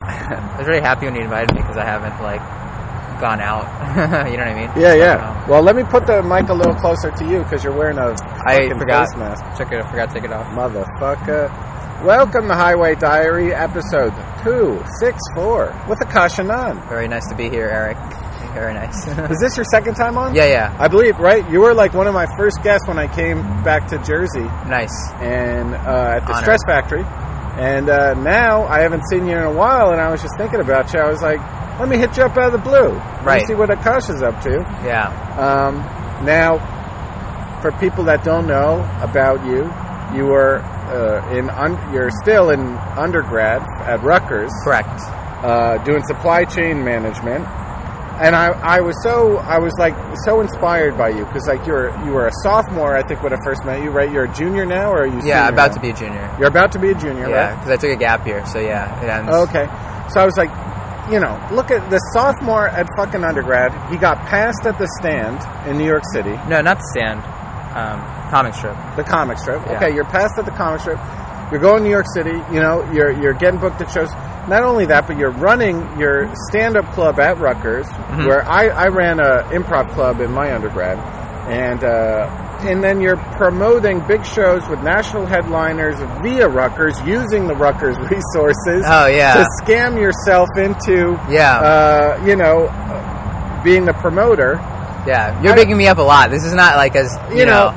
I was really happy when you invited me because I haven't gone out. You know what I mean? Yeah. Well, let me put the mic a little closer to you because you're wearing a I forgot. face mask. I forgot to take it off. Motherfucker. Welcome to Highway Diary, episode 264 with Akash Anand. Very nice to be here, Eric. Very nice. Is this your second time on? Yeah. I believe, right? You were one of my first guests when I came back to Jersey. Nice. And at the Honored. Stress Factory. And now I haven't seen you in a while, and I was just thinking about you. I was like, let me hit you up out of the blue. Let me see what Akash is up to. Yeah. Now, for people that don't know about you, you were you're still in undergrad at Rutgers. Correct. Doing supply chain management. And I was so inspired by you because you were a sophomore, I think, when I first met you, right? You're a junior now, or are you? Yeah, about now? to be a junior. You're about to be a junior, right? Yeah, because I took a gap year, so yeah, it ends. Okay, so I was like, look at the sophomore at fucking undergrad. He got passed at the stand in New York City. No, not the stand. Comic strip. The comic strip. Yeah. Okay, you're passed at the comic strip. You're going to New York City. You're getting booked at shows. Not only that, but you're running your stand-up club at Rutgers, where I ran a improv club in my undergrad, and then you're promoting big shows with national headliners via Rutgers, using the Rutgers resources. Oh yeah. To scam yourself into being the promoter. Yeah, you're bigging me up a lot. This is not as you're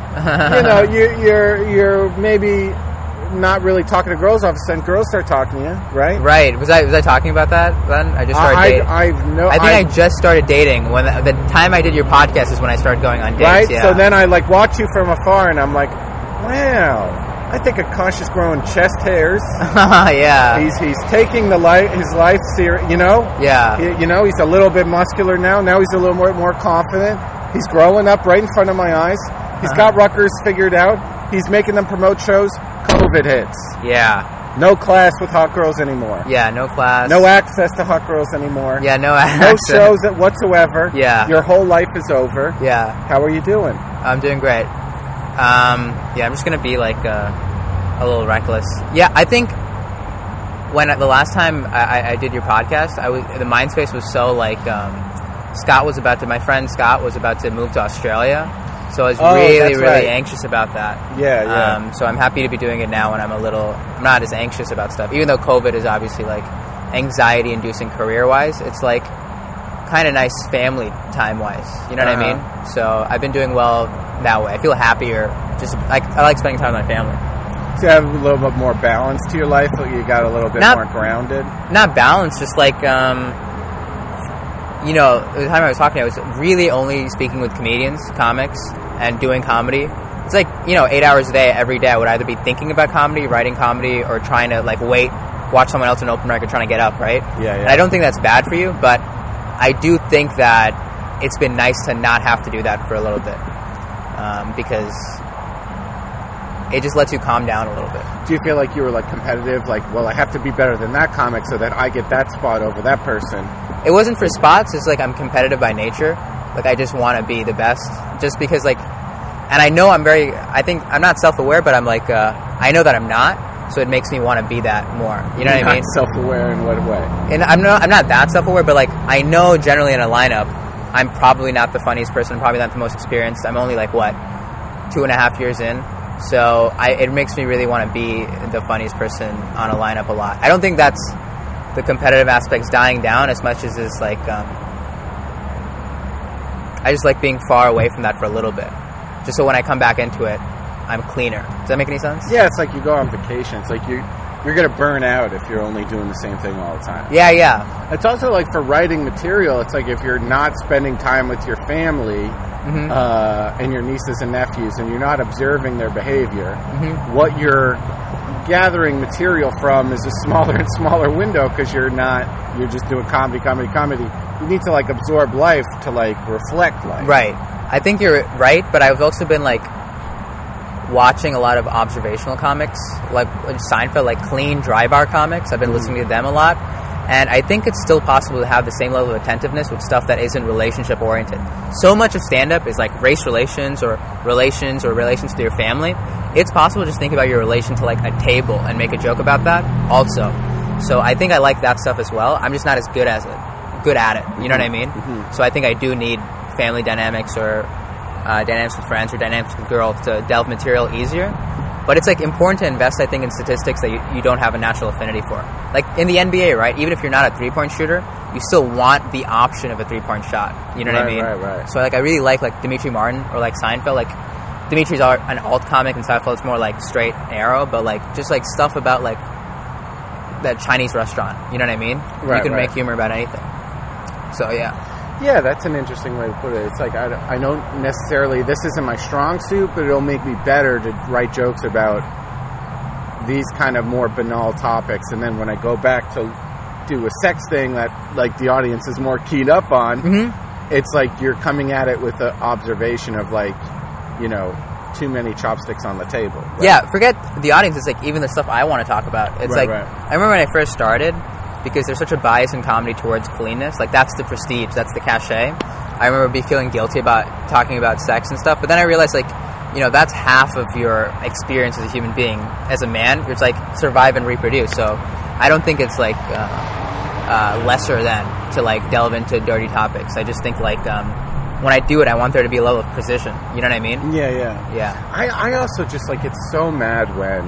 maybe not really talking to girls. All of a sudden, girls start talking to you, right? Right. Was I talking about that then? I just started dating. I think I just started dating when the time I did your podcast is when I started going on dates. Right. Yeah. So then I watch you from afar, and I'm like, wow. I think Akash is growing chest hairs. Yeah. He's taking his life serious. Yeah. He's a little bit muscular now. Now he's a little more confident. He's growing up right in front of my eyes. He's got Rutgers figured out. He's making them promote shows. COVID hits. Yeah. No class with hot girls anymore. Yeah, no class. No access to hot girls anymore. Yeah, no access. No shows whatsoever. Yeah. Your whole life is over. Yeah. How are you doing? I'm doing great. I'm just going to be a little reckless. Yeah, I think when the last time I did your podcast, the mind space was so my friend Scott was about to move to Australia. So I was really anxious about that. Yeah. So I'm happy to be doing it now when I'm not as anxious about stuff. Even though COVID is obviously anxiety inducing career wise, it's kind of nice family time wise. You know what I mean? So I've been doing well that way. I feel happier. Just I like spending time with my family. So you have a little bit more balance to your life. You got a little bit more grounded. Not balance, just the time I was talking, I was really only speaking with comedians, comics, and doing comedy. It's 8 hours a day, every day. I would either be thinking about comedy, writing comedy, or trying to watch someone else in open mic or trying to get up, right? Yeah. And I don't think that's bad for you, but I do think that it's been nice to not have to do that for a little bit, because it just lets you calm down a little bit. Do you feel like you were competitive? Well, I have to be better than that comic so that I get that spot over that person. It wasn't for spots. It's I'm competitive by nature. I just want to be the best. Just because and I know I think I'm not self-aware, but I'm I know that I'm not. So it makes me want to be that more. You know what I mean? Self-aware in what way? And I'm not that self-aware, but I know generally in a lineup, I'm probably not the funniest person. I'm probably not the most experienced. I'm only 2.5 years in. So it makes me really want to be the funniest person on a lineup a lot. I don't think that's the competitive aspect's dying down as much as it's I just like being far away from that for a little bit, just so when I come back into it, I'm cleaner. Does that make any sense? Yeah, it's you go on vacation. It's you're going to burn out if you're only doing the same thing all the time. Yeah. It's also for writing material. It's if you're not spending time with your family and your nieces and nephews, and you're not observing their behavior, what you're gathering material from is a smaller and smaller window because you're just doing comedy. You need to absorb life to reflect life. Right. I think you're right, but I've also been watching a lot of observational comics, Seinfeld, clean, dry bar comics. I've been listening to them a lot, and I think it's still possible to have the same level of attentiveness with stuff that isn't relationship oriented. So much of stand-up is race relations or relations to your family. It's possible to just think about your relation to a table and make a joke about that also. So I think I like that stuff as well. I'm just not as good at it. You know what I mean? Mm-hmm. So I think I do need family dynamics or dynamics with friends or dynamics with girls to delve material easier. But it's like important to invest, I think, in statistics that you don't have a natural affinity for. Like in the NBA, right? Even if you're not a 3-point shooter, you still want the option of a 3-point shot. You know what I mean? Right. So like I really like Dimitri Martin or like Seinfeld. Like Dimitri's an alt comic and Seinfeld's more like straight arrow, but like just like stuff about like that Chinese restaurant. You know what I mean? Right, you can right. make humor about anything. So yeah. Yeah, that's an interesting way to put it. It's like I don't necessarily, this isn't my strong suit, but it'll make me better to write jokes about these kind of more banal topics. And then when I go back to do a sex thing that like the audience is more keyed up on, it's like you're coming at it with the observation of like, you know, too many chopsticks on the table. Right? Yeah, forget the audience. It's like even the stuff I want to talk about. It's Right, like right. I remember when I first started, because there's such a bias in comedy towards cleanness. Like that's the prestige, that's the cachet. I remember feeling guilty about talking about sex and stuff, but then I realized like, you know, that's half of your experience as a human being. As a man, it's like survive and reproduce. So I don't think it's like lesser than to like delve into dirty topics. I just think like when I do it, I want there to be a level of precision. You know what I mean? Yeah. I also just like it's so mad when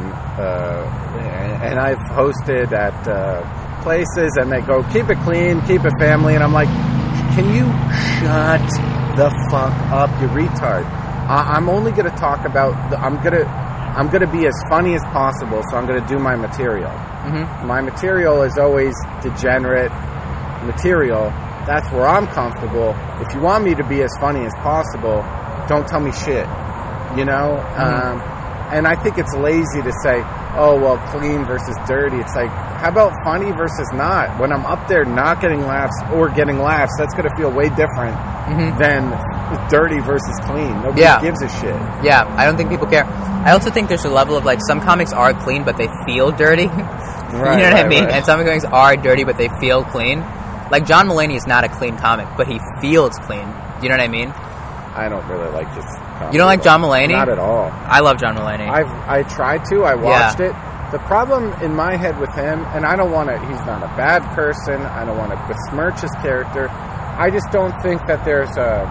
and I've hosted at places and they go keep it clean, keep it family, and I'm like, can you shut the fuck up, you retard? I'm only going to talk about I'm going to be as funny as possible, so I'm going to do my material. My material is always degenerate material. That's where I'm comfortable. If you want me to be as funny as possible, don't tell me shit, you know? And I think it's lazy to say, oh, well, clean versus dirty. It's like, how about funny versus not? When I'm up there not getting laughs or getting laughs, that's going to feel way different than dirty versus clean. Nobody gives a shit. Yeah, I don't think people care. I also think there's a level of like some comics are clean, but they feel dirty. Right, you know what I mean? Right. And some comics are dirty, but they feel clean. Like John Mulaney is not a clean comic, but he feels clean. You know what I mean? I don't really like this comedy. You don't like John Mulaney? Not at all. I love John Mulaney. I tried to. I watched it. The problem in my head with him, and I don't want to, he's not a bad person. I don't want to besmirch his character. I just don't think that there's a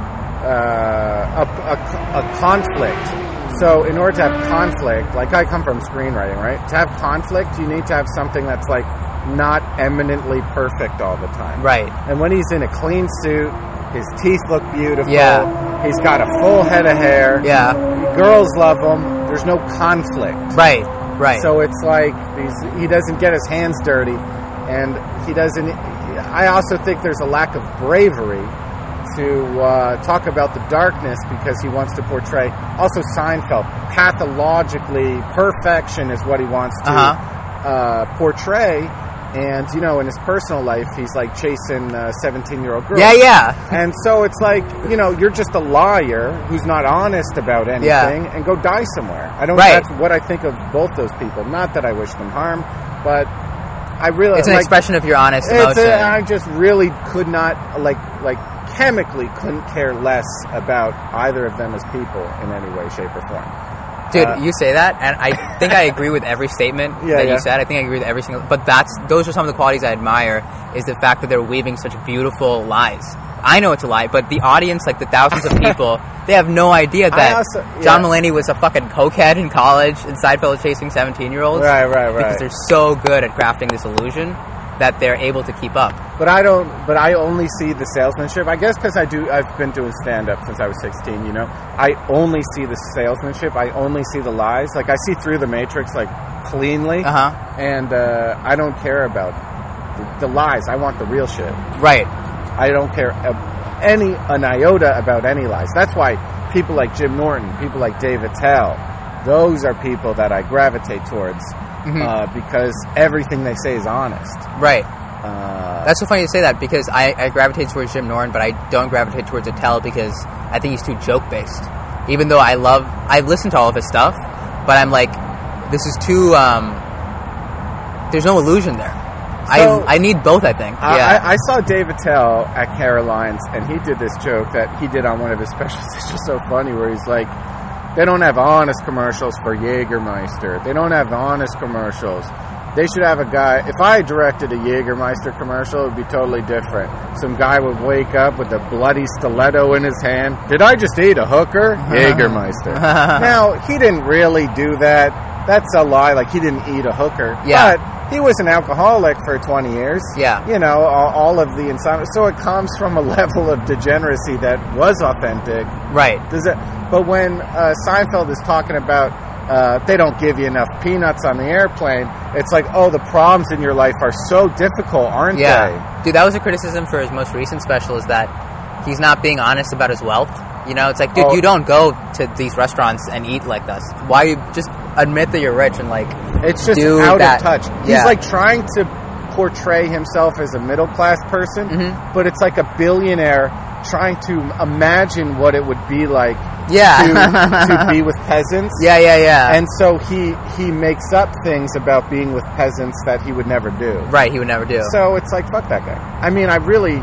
conflict. So in order to have conflict, like I come from screenwriting, right? To have conflict, you need to have something that's like not eminently perfect all the time. Right. And when he's in a clean suit, his teeth look beautiful. Yeah. He's got a full head of hair. Yeah. Girls love him. There's no conflict. Right. So it's like he doesn't get his hands dirty, and he doesn't. I also think there's a lack of bravery to talk about the darkness because he wants to portray. Also, Seinfeld, pathologically, perfection is what he wants to portray. And, you know, in his personal life, he's like chasing 17-year-old girls. Yeah. And so it's like, you know, you're just a liar who's not honest about anything and go die somewhere. That's what I think of both those people. Not that I wish them harm, but I really... It's an expression of your honest emotion. I just really could not, like chemically couldn't care less about either of them as people in any way, shape, or form. Dude, you say that, and I think I agree with every statement that you said. I think I agree with every single... But those are some of the qualities I admire, is the fact that they're weaving such beautiful lies. I know it's a lie, but the audience, like the thousands of people, they have no idea that John Mulaney was a fucking cokehead in college, and Seinfeld was chasing 17-year-olds. Right. Because they're so good at crafting this illusion that they're able to keep up. But I only see the salesmanship. I guess because I've been doing stand-up since I was 16, you know. I only see the salesmanship. I only see the lies. Like, I see through the matrix, like, cleanly. And I don't care about the lies. I want the real shit. Right. I don't care an iota about any lies. That's why people like Jim Norton, people like Dave Attell, those are people that I gravitate towards. Because everything they say is honest. Right. That's so funny to say that, because I gravitate towards Jim Norton, but I don't gravitate towards Attell because I think he's too joke-based. Even though I've listened to all of his stuff, but I'm like, this is too, there's no illusion there. So, I need both, I think. I saw Dave Attell at Caroline's, and he did this joke that he did on one of his specials. It's just so funny, where he's like, they don't have honest commercials for Jägermeister. They don't have honest commercials They should have a guy. If I directed a Jägermeister commercial, it would be totally different. Some guy would wake up with a bloody stiletto in his hand. Did I just eat a hooker? Jägermeister. Now, he didn't really do that. That's a lie. Like, he didn't eat a hooker. Yeah. But he was an alcoholic for 20 years. Yeah. You know, all of the insomnia. So it comes from a level of degeneracy that was authentic. Right. But when Seinfeld is talking about they don't give you enough peanuts on the airplane, it's like, oh, the problems in your life are so difficult, aren't they? Dude, that was a criticism for his most recent special, is that he's not being honest about his wealth. You know, it's like, dude, you don't go to these restaurants and eat like this. Why you just admit that you're rich and, like, it's just out of touch. He's like trying to portray himself as a middle class person, but it's like a billionaire trying to imagine what it would be like to be with peasants. Yeah. And so he makes up things about being with peasants that he would never do. Right, he would never do. So it's like, fuck that guy. I mean, I really,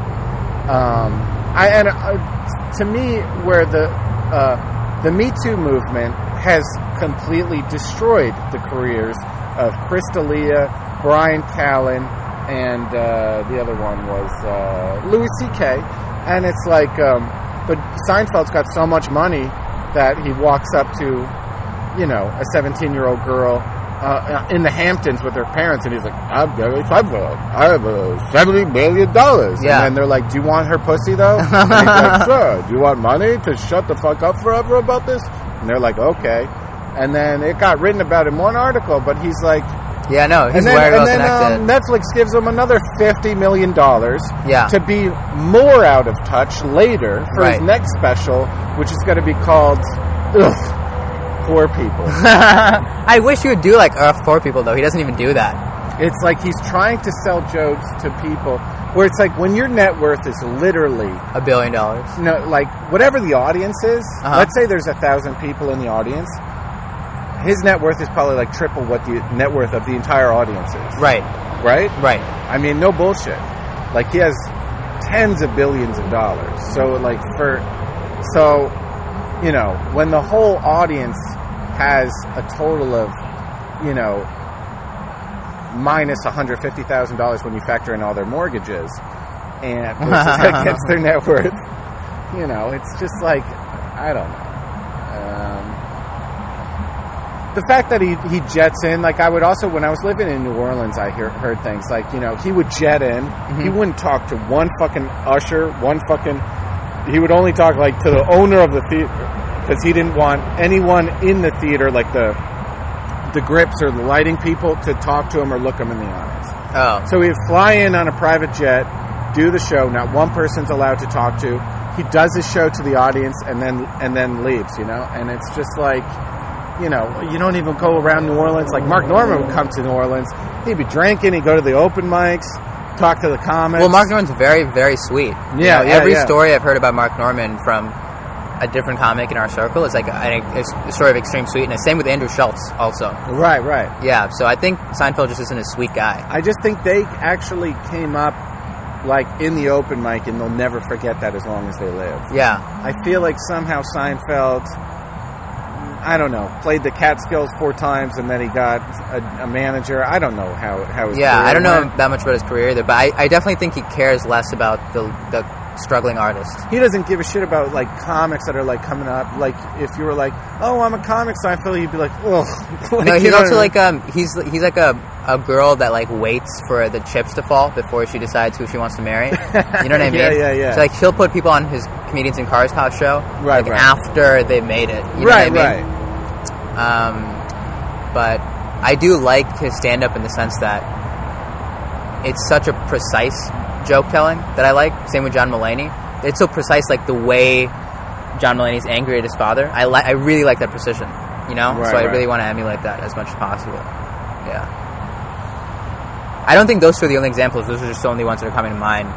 to me, where the Me Too movement has completely destroyed the careers of Chris D'Elia, Brian Callen, and the other one was Louis C.K. And it's like, but Seinfeld's got so much money that he walks up to, you know, a 17-year-old girl in the Hamptons with her parents, and he's like, I have $70 million. Yeah. And then they're like, do you want her pussy, though? And he's like, sure. Do you want money to shut the fuck up forever about this? And they're like, okay. And then it got written about in one article, but he's like... Yeah, no, he's very well connected. Netflix gives him another $50 million to be more out of touch later for his next special, which is going to be called Poor People. I wish he would do like Poor People, though. He doesn't even do that. It's like he's trying to sell jokes to people where it's like, when your net worth is literally $1 billion. No, like whatever the audience is, let's say there's 1,000 people in the audience. His net worth is probably like triple what the net worth of the entire audience is. Right. I mean, no bullshit. Like, he has tens of billions of dollars. So, like, you know, when the whole audience has a total of, you know, minus $150,000 when you factor in all their mortgages, and versus against their net worth, you know, it's just like, I don't know. The fact that he jets in, like, I would also, when I was living in New Orleans, I heard things like, you know, he would jet in, he wouldn't talk to one fucking usher, he would only talk, like, to the owner of the theater, because he didn't want anyone in the theater, like the grips or the lighting people, to talk to him or look him in the eyes. Oh. So he'd fly in on a private jet, do the show, not one person's allowed to talk to, he does his show to the audience, and then leaves, you know, and it's just like... You know, you don't even go around New Orleans. Like, Mark Norman would come to New Orleans. He'd be drinking. He'd go to the open mics, talk to the comics. Well, Mark Norman's very, very sweet. Every story I've heard about Mark Norman from a different comic in our circle is like a story of extreme sweetness. Same with Andrew Schultz also. Right. Yeah, so I think Seinfeld just isn't a sweet guy. I just think they actually came up, like, in the open mic, and they'll never forget that as long as they live. Yeah. I feel like somehow Seinfeld... I don't know, played the Catskills 4 times, and then he got a manager. I don't know how his career I don't know went. that much about his career either, but I definitely think he cares less about the struggling artist. He doesn't give a shit about, like, comics that are, like, coming up. Like, if you were like, oh, I'm a comic Seinfeld, he'd be like, ugh. Like, no, he's also like, he's like a girl that, like, waits for the chips to fall before she decides who she wants to marry. You know what I mean? Yeah. So, like, he'll put people on his Comedians in Cars Cop show after they've made it. You know what I mean? Right. But I do like his stand-up in the sense that it's such a precise joke telling that I like. Same with John Mulaney. It's so precise, like the way John Mulaney's angry at his father. I really like that precision, you know? So I really want to emulate that as much as possible. Yeah. I don't think those two are the only examples. Those are just the only ones that are coming to mind.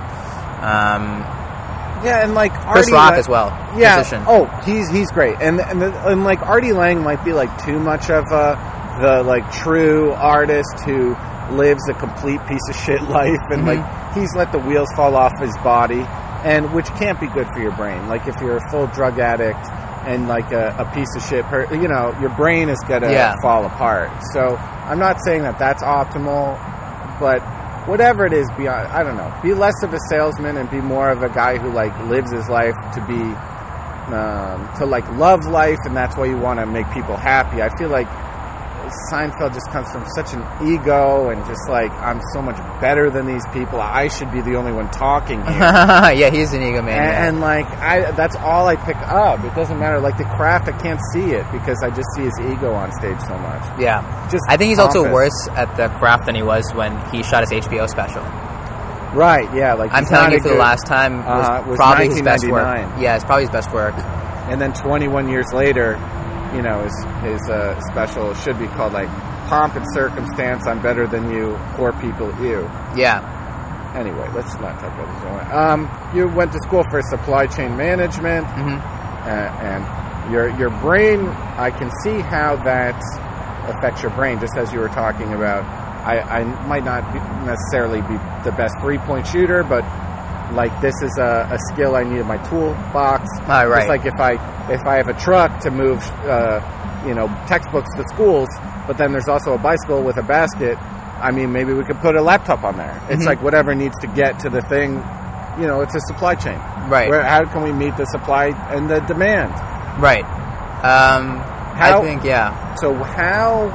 Yeah, and like Chris Rock as well. Yeah. Position. Oh, he's great, and like Artie Lang might be like too much of the like true artist who lives a complete piece of shit life, and like he's let the wheels fall off his body, and which can't be good for your brain. Like if you're a full drug addict and like a piece of shit, your brain is gonna fall apart. So I'm not saying that that's optimal, but whatever it is, I don't know. Be less of a salesman and be more of a guy who like lives his life to be to like love life, and that's why you want to make people happy. I feel like Seinfeld just comes from such an ego and just like, I'm so much better than these people. I should be the only one talking here. Yeah, he's an ego man. And like, that's all I pick up. It doesn't matter. Like the craft, I can't see it because I just see his ego on stage so much. Yeah. I think he's also worse at the craft than he was when he shot his HBO special. Right, yeah. Like I'm telling you, for the last time, was probably his best work. Yeah, it's probably his best work. And then 21 years later, you know, his special should be called like Pomp and Circumstance, I'm Better Than You, Poor People, You. Yeah. Anyway, let's not talk about this. You went to school for supply chain management, and your brain, I can see how that affects your brain, just as you were talking about. I might not necessarily be the best 3-point shooter, but like this is a skill I need in my toolbox. Right. It's like if I have a truck to move, textbooks to schools, but then there's also a bicycle with a basket. I mean, maybe we could put a laptop on there. It's like whatever needs to get to the thing. You know, it's a supply chain. Right. How can we meet the supply and the demand? Right. I think, yeah. So how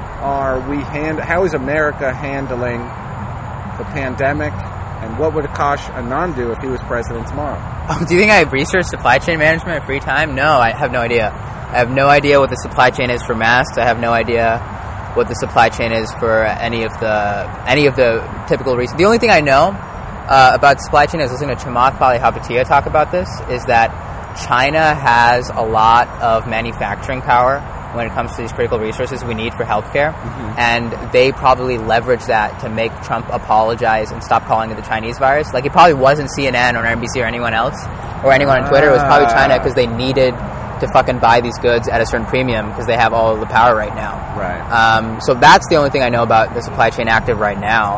is America handling the pandemic? And what would Akash Anand do if he was president tomorrow? Oh, do you think I researched supply chain management in free time? No, I have no idea. I have no idea what the supply chain is for masks. I have no idea what the supply chain is for any of the typical reasons. The only thing I know about supply chain, I was listening to Chamath Palihapitiya talk about this, is that China has a lot of manufacturing power when it comes to these critical resources we need for healthcare, and they probably leverage that to make Trump apologize and stop calling it the Chinese virus. Like, it probably wasn't CNN or NBC or anyone else, or anyone on Twitter. It was probably China because they needed to fucking buy these goods at a certain premium because they have all of the power right now. Right. So that's the only thing I know about the supply chain active right now.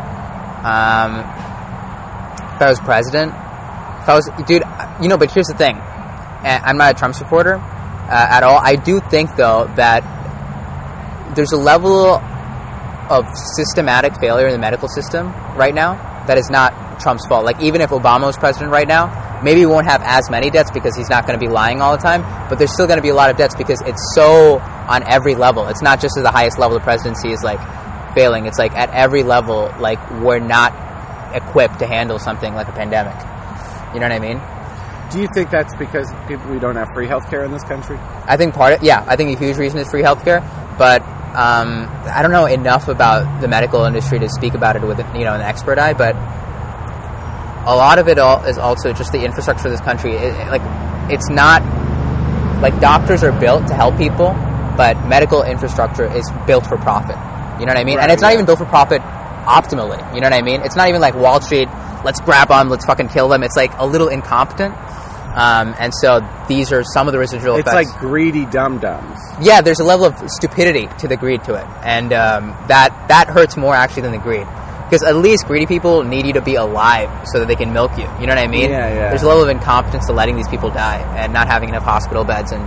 If I was president, but here's the thing. I'm not a Trump supporter at all. I do think, though, that there's a level of systematic failure in the medical system right now that is not Trump's fault. Like, even if Obama was president right now, maybe we won't have as many deaths because he's not going to be lying all the time, but there's still going to be a lot of deaths because it's so on every level. It's not just at the highest level the presidency is, like, failing. It's, like, at every level, like, we're not equipped to handle something like a pandemic. You know what I mean? Do you think that's because we don't have free healthcare in this country? I think I think a huge reason is free healthcare, but I don't know enough about the medical industry to speak about it with an expert eye, but a lot of it is also just the infrastructure of this country. It's not like doctors are built to help people, but medical infrastructure is built for profit. You know what I mean? Right, and it's not even built for profit optimally. You know what I mean? It's not even like Wall Street, let's grab them, let's fucking kill them. It's like a little incompetent. And so these are some of the residual effects. It's like greedy dum-dums. Yeah, there's a level of stupidity to the greed to it. And that hurts more actually than the greed. Because at least greedy people need you to be alive so that they can milk you. You know what I mean? Yeah. There's a level of incompetence to letting these people die and not having enough hospital beds. And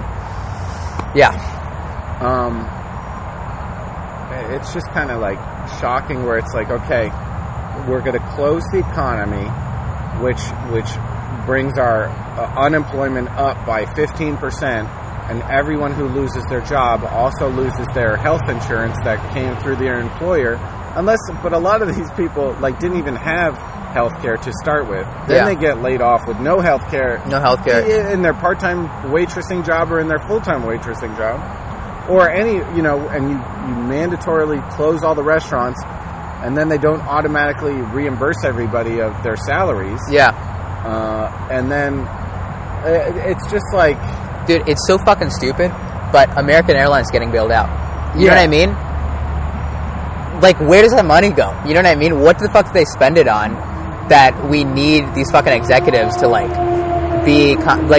it's just kind of like shocking where it's like, okay, we're going to close the economy, which brings our unemployment up by 15%, and everyone who loses their job also loses their health insurance that came through their employer. But a lot of these people didn't even have health care to start with. Then they get laid off with no health care. No health care. In their part-time waitressing job or in their full-time waitressing job. Or and you mandatorily close all the restaurants, and then they don't automatically reimburse everybody of their salaries. Yeah. And then it's just like... Dude, it's so fucking stupid, but American Airlines getting bailed out. You know what I mean? Like, where does that money go? You know what I mean? What the fuck do they spend it on that we need these fucking executives to, be...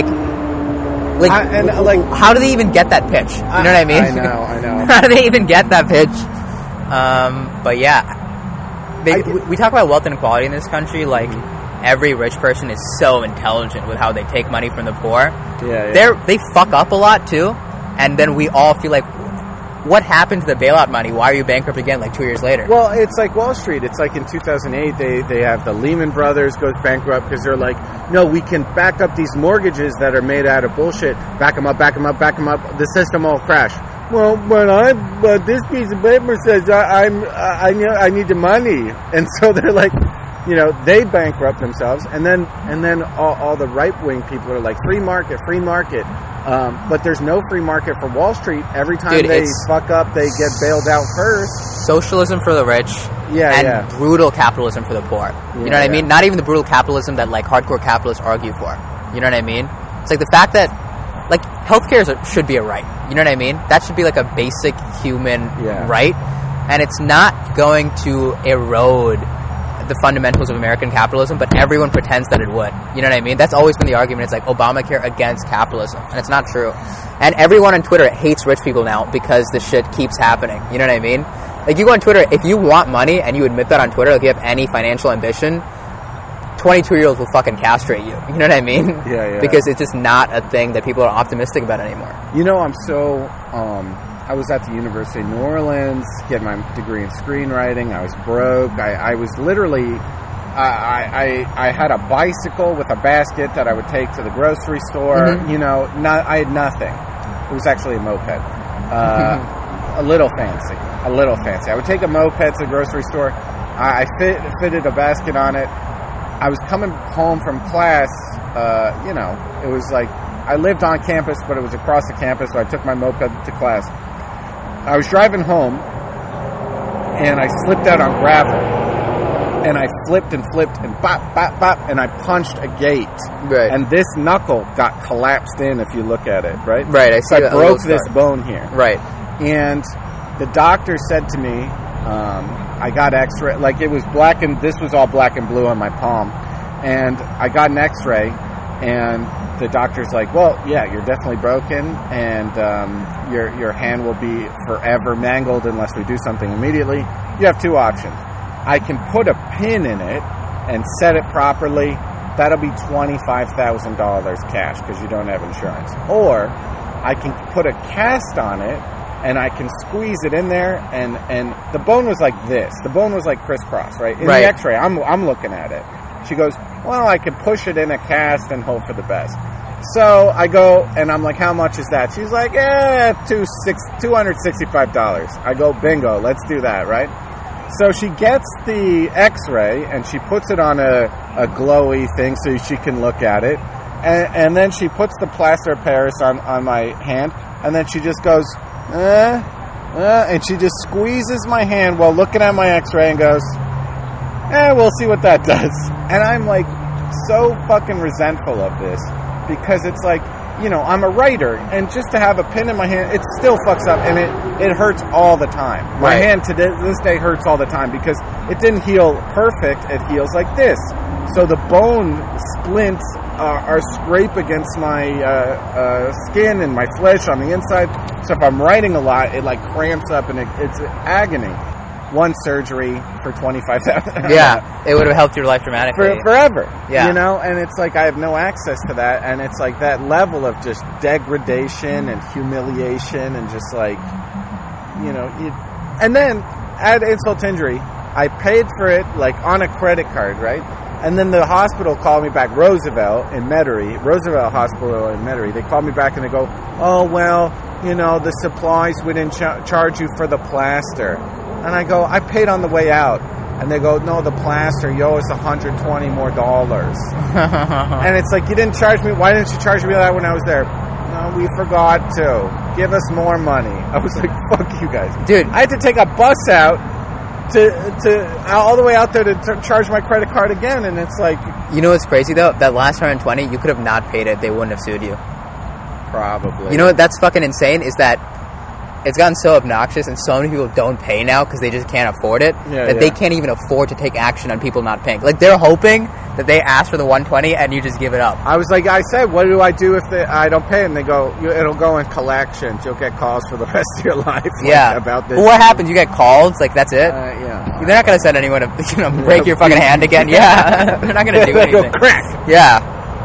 how do they even get that pitch? You know what I mean? I know. How do they even get that pitch? But yeah. We talk about wealth inequality in this country, every rich person is so intelligent with how they take money from the poor. Yeah. They fuck up a lot too, and then we all feel like, what happened to the bailout money? Why are you bankrupt again like 2 years later? Well, it's like Wall Street. It's like in 2008, they have the Lehman Brothers goes bankrupt because they're like, no, we can back up these mortgages that are made out of bullshit. Back them up. The system will crash. Well, but this piece of paper says I need the money, and so they're like, they bankrupt themselves, and then all the right wing people are like free market. But there's no free market for Wall Street. Every time they fuck up, they get bailed out first. Socialism for the rich, and brutal capitalism for the poor. You know what I mean? Not even the brutal capitalism that like hardcore capitalists argue for. You know what I mean? It's like the fact that like healthcare should be a right. You know what I mean? That should be like a basic human right, and it's not going to erode the fundamentals of American capitalism, but everyone pretends that it would. You know what I mean? That's always been the argument. It's like Obamacare against capitalism, and it's not true. And everyone on Twitter hates rich people now because this shit keeps happening. You know what I mean? Like, you go on Twitter, if you want money and you admit that on Twitter, like you have any financial ambition, 22-year-olds will fucking castrate you. You know what I mean? Yeah. Because it's just not a thing that people are optimistic about anymore. I'm so... I was at the University of New Orleans getting my degree in screenwriting. I was broke. I was literally... I had a bicycle with a basket that I would take to the grocery store. Mm-hmm. I had nothing. It was actually a moped. A little fancy. I would take a moped to the grocery store. I fitted a basket on it. I was coming home from class. It was like... I lived on campus, but it was across the campus, so I took my moped to class. I was driving home, and I slipped out on gravel, and I flipped, and bop, bop, bop, and I punched a gate. Right. And this knuckle got collapsed in, if you look at it, right? Right, I see. So I broke this bone here. Right. And the doctor said to me, I got x-ray, like it was black, and this was all black and blue on my palm, and I got an x-ray, and the doctor's like, well, yeah, you're definitely broken, and your hand will be forever mangled unless we do something immediately. You have two options. I can put a pin in it and set it properly. That'll be $25,000 cash because you don't have insurance. Or I can put a cast on it, and I can squeeze it in there, and the bone was like this. The bone was like crisscross, right? In the x-ray, I'm looking at it. She goes, well, I could push it in a cast and hope for the best. So I go, and I'm like, how much is that? She's like, $265. I go, bingo, let's do that, right? So she gets the x-ray, and she puts it on a glowy thing so she can look at it. And then she puts the plaster of Paris on my hand, and then she just goes, and she just squeezes my hand while looking at my x-ray and goes, we'll see what that does. And I'm like so fucking resentful of this because it's like, I'm a writer, and just to have a pin in my hand, it still fucks up, and it hurts all the time. My hand to this day hurts all the time because it didn't heal perfect. It heals like this. So the bone splints are scrape against my skin and my flesh on the inside. So if I'm writing a lot, it like cramps up, and it's agony. One surgery for $25,000. Yeah, it would have helped your life dramatically. Forever. Yeah. And it's like I have no access to that, and it's like that level of just degradation and humiliation and just like, and then add insult to injury, I paid for it like on a credit card, right? And then the hospital called me back, Roosevelt Hospital in Metairie. They called me back and they go, oh, well, the supplies, we didn't charge you for the plaster. And I go, I paid on the way out. And they go, no, the plaster, you owe us $120 more. And it's like, you didn't charge me. Why didn't you charge me that when I was there? No, we forgot to. Give us more money. I was like, fuck you guys. Dude. I had to take a bus out to all the way out there to charge my credit card again. And it's like... You know what's crazy, though? That last $120, you could have not paid it. They wouldn't have sued you. Probably. You know what? That's fucking insane, is that it's gotten so obnoxious and so many people don't pay now because they just can't afford it, that they can't even afford to take action on people not paying. Like, they're hoping that they ask for the 120 and you just give it up. I was like, I said, what do I do if I don't pay? And they go, it'll go in collections. You'll get calls for the rest of your life. Yeah. About this. Well, what happens? You get calls? Like, that's it? Yeah. They're not going to send anyone to break your fucking hand again. Yeah. They're not going to do anything. Go crack. Yeah.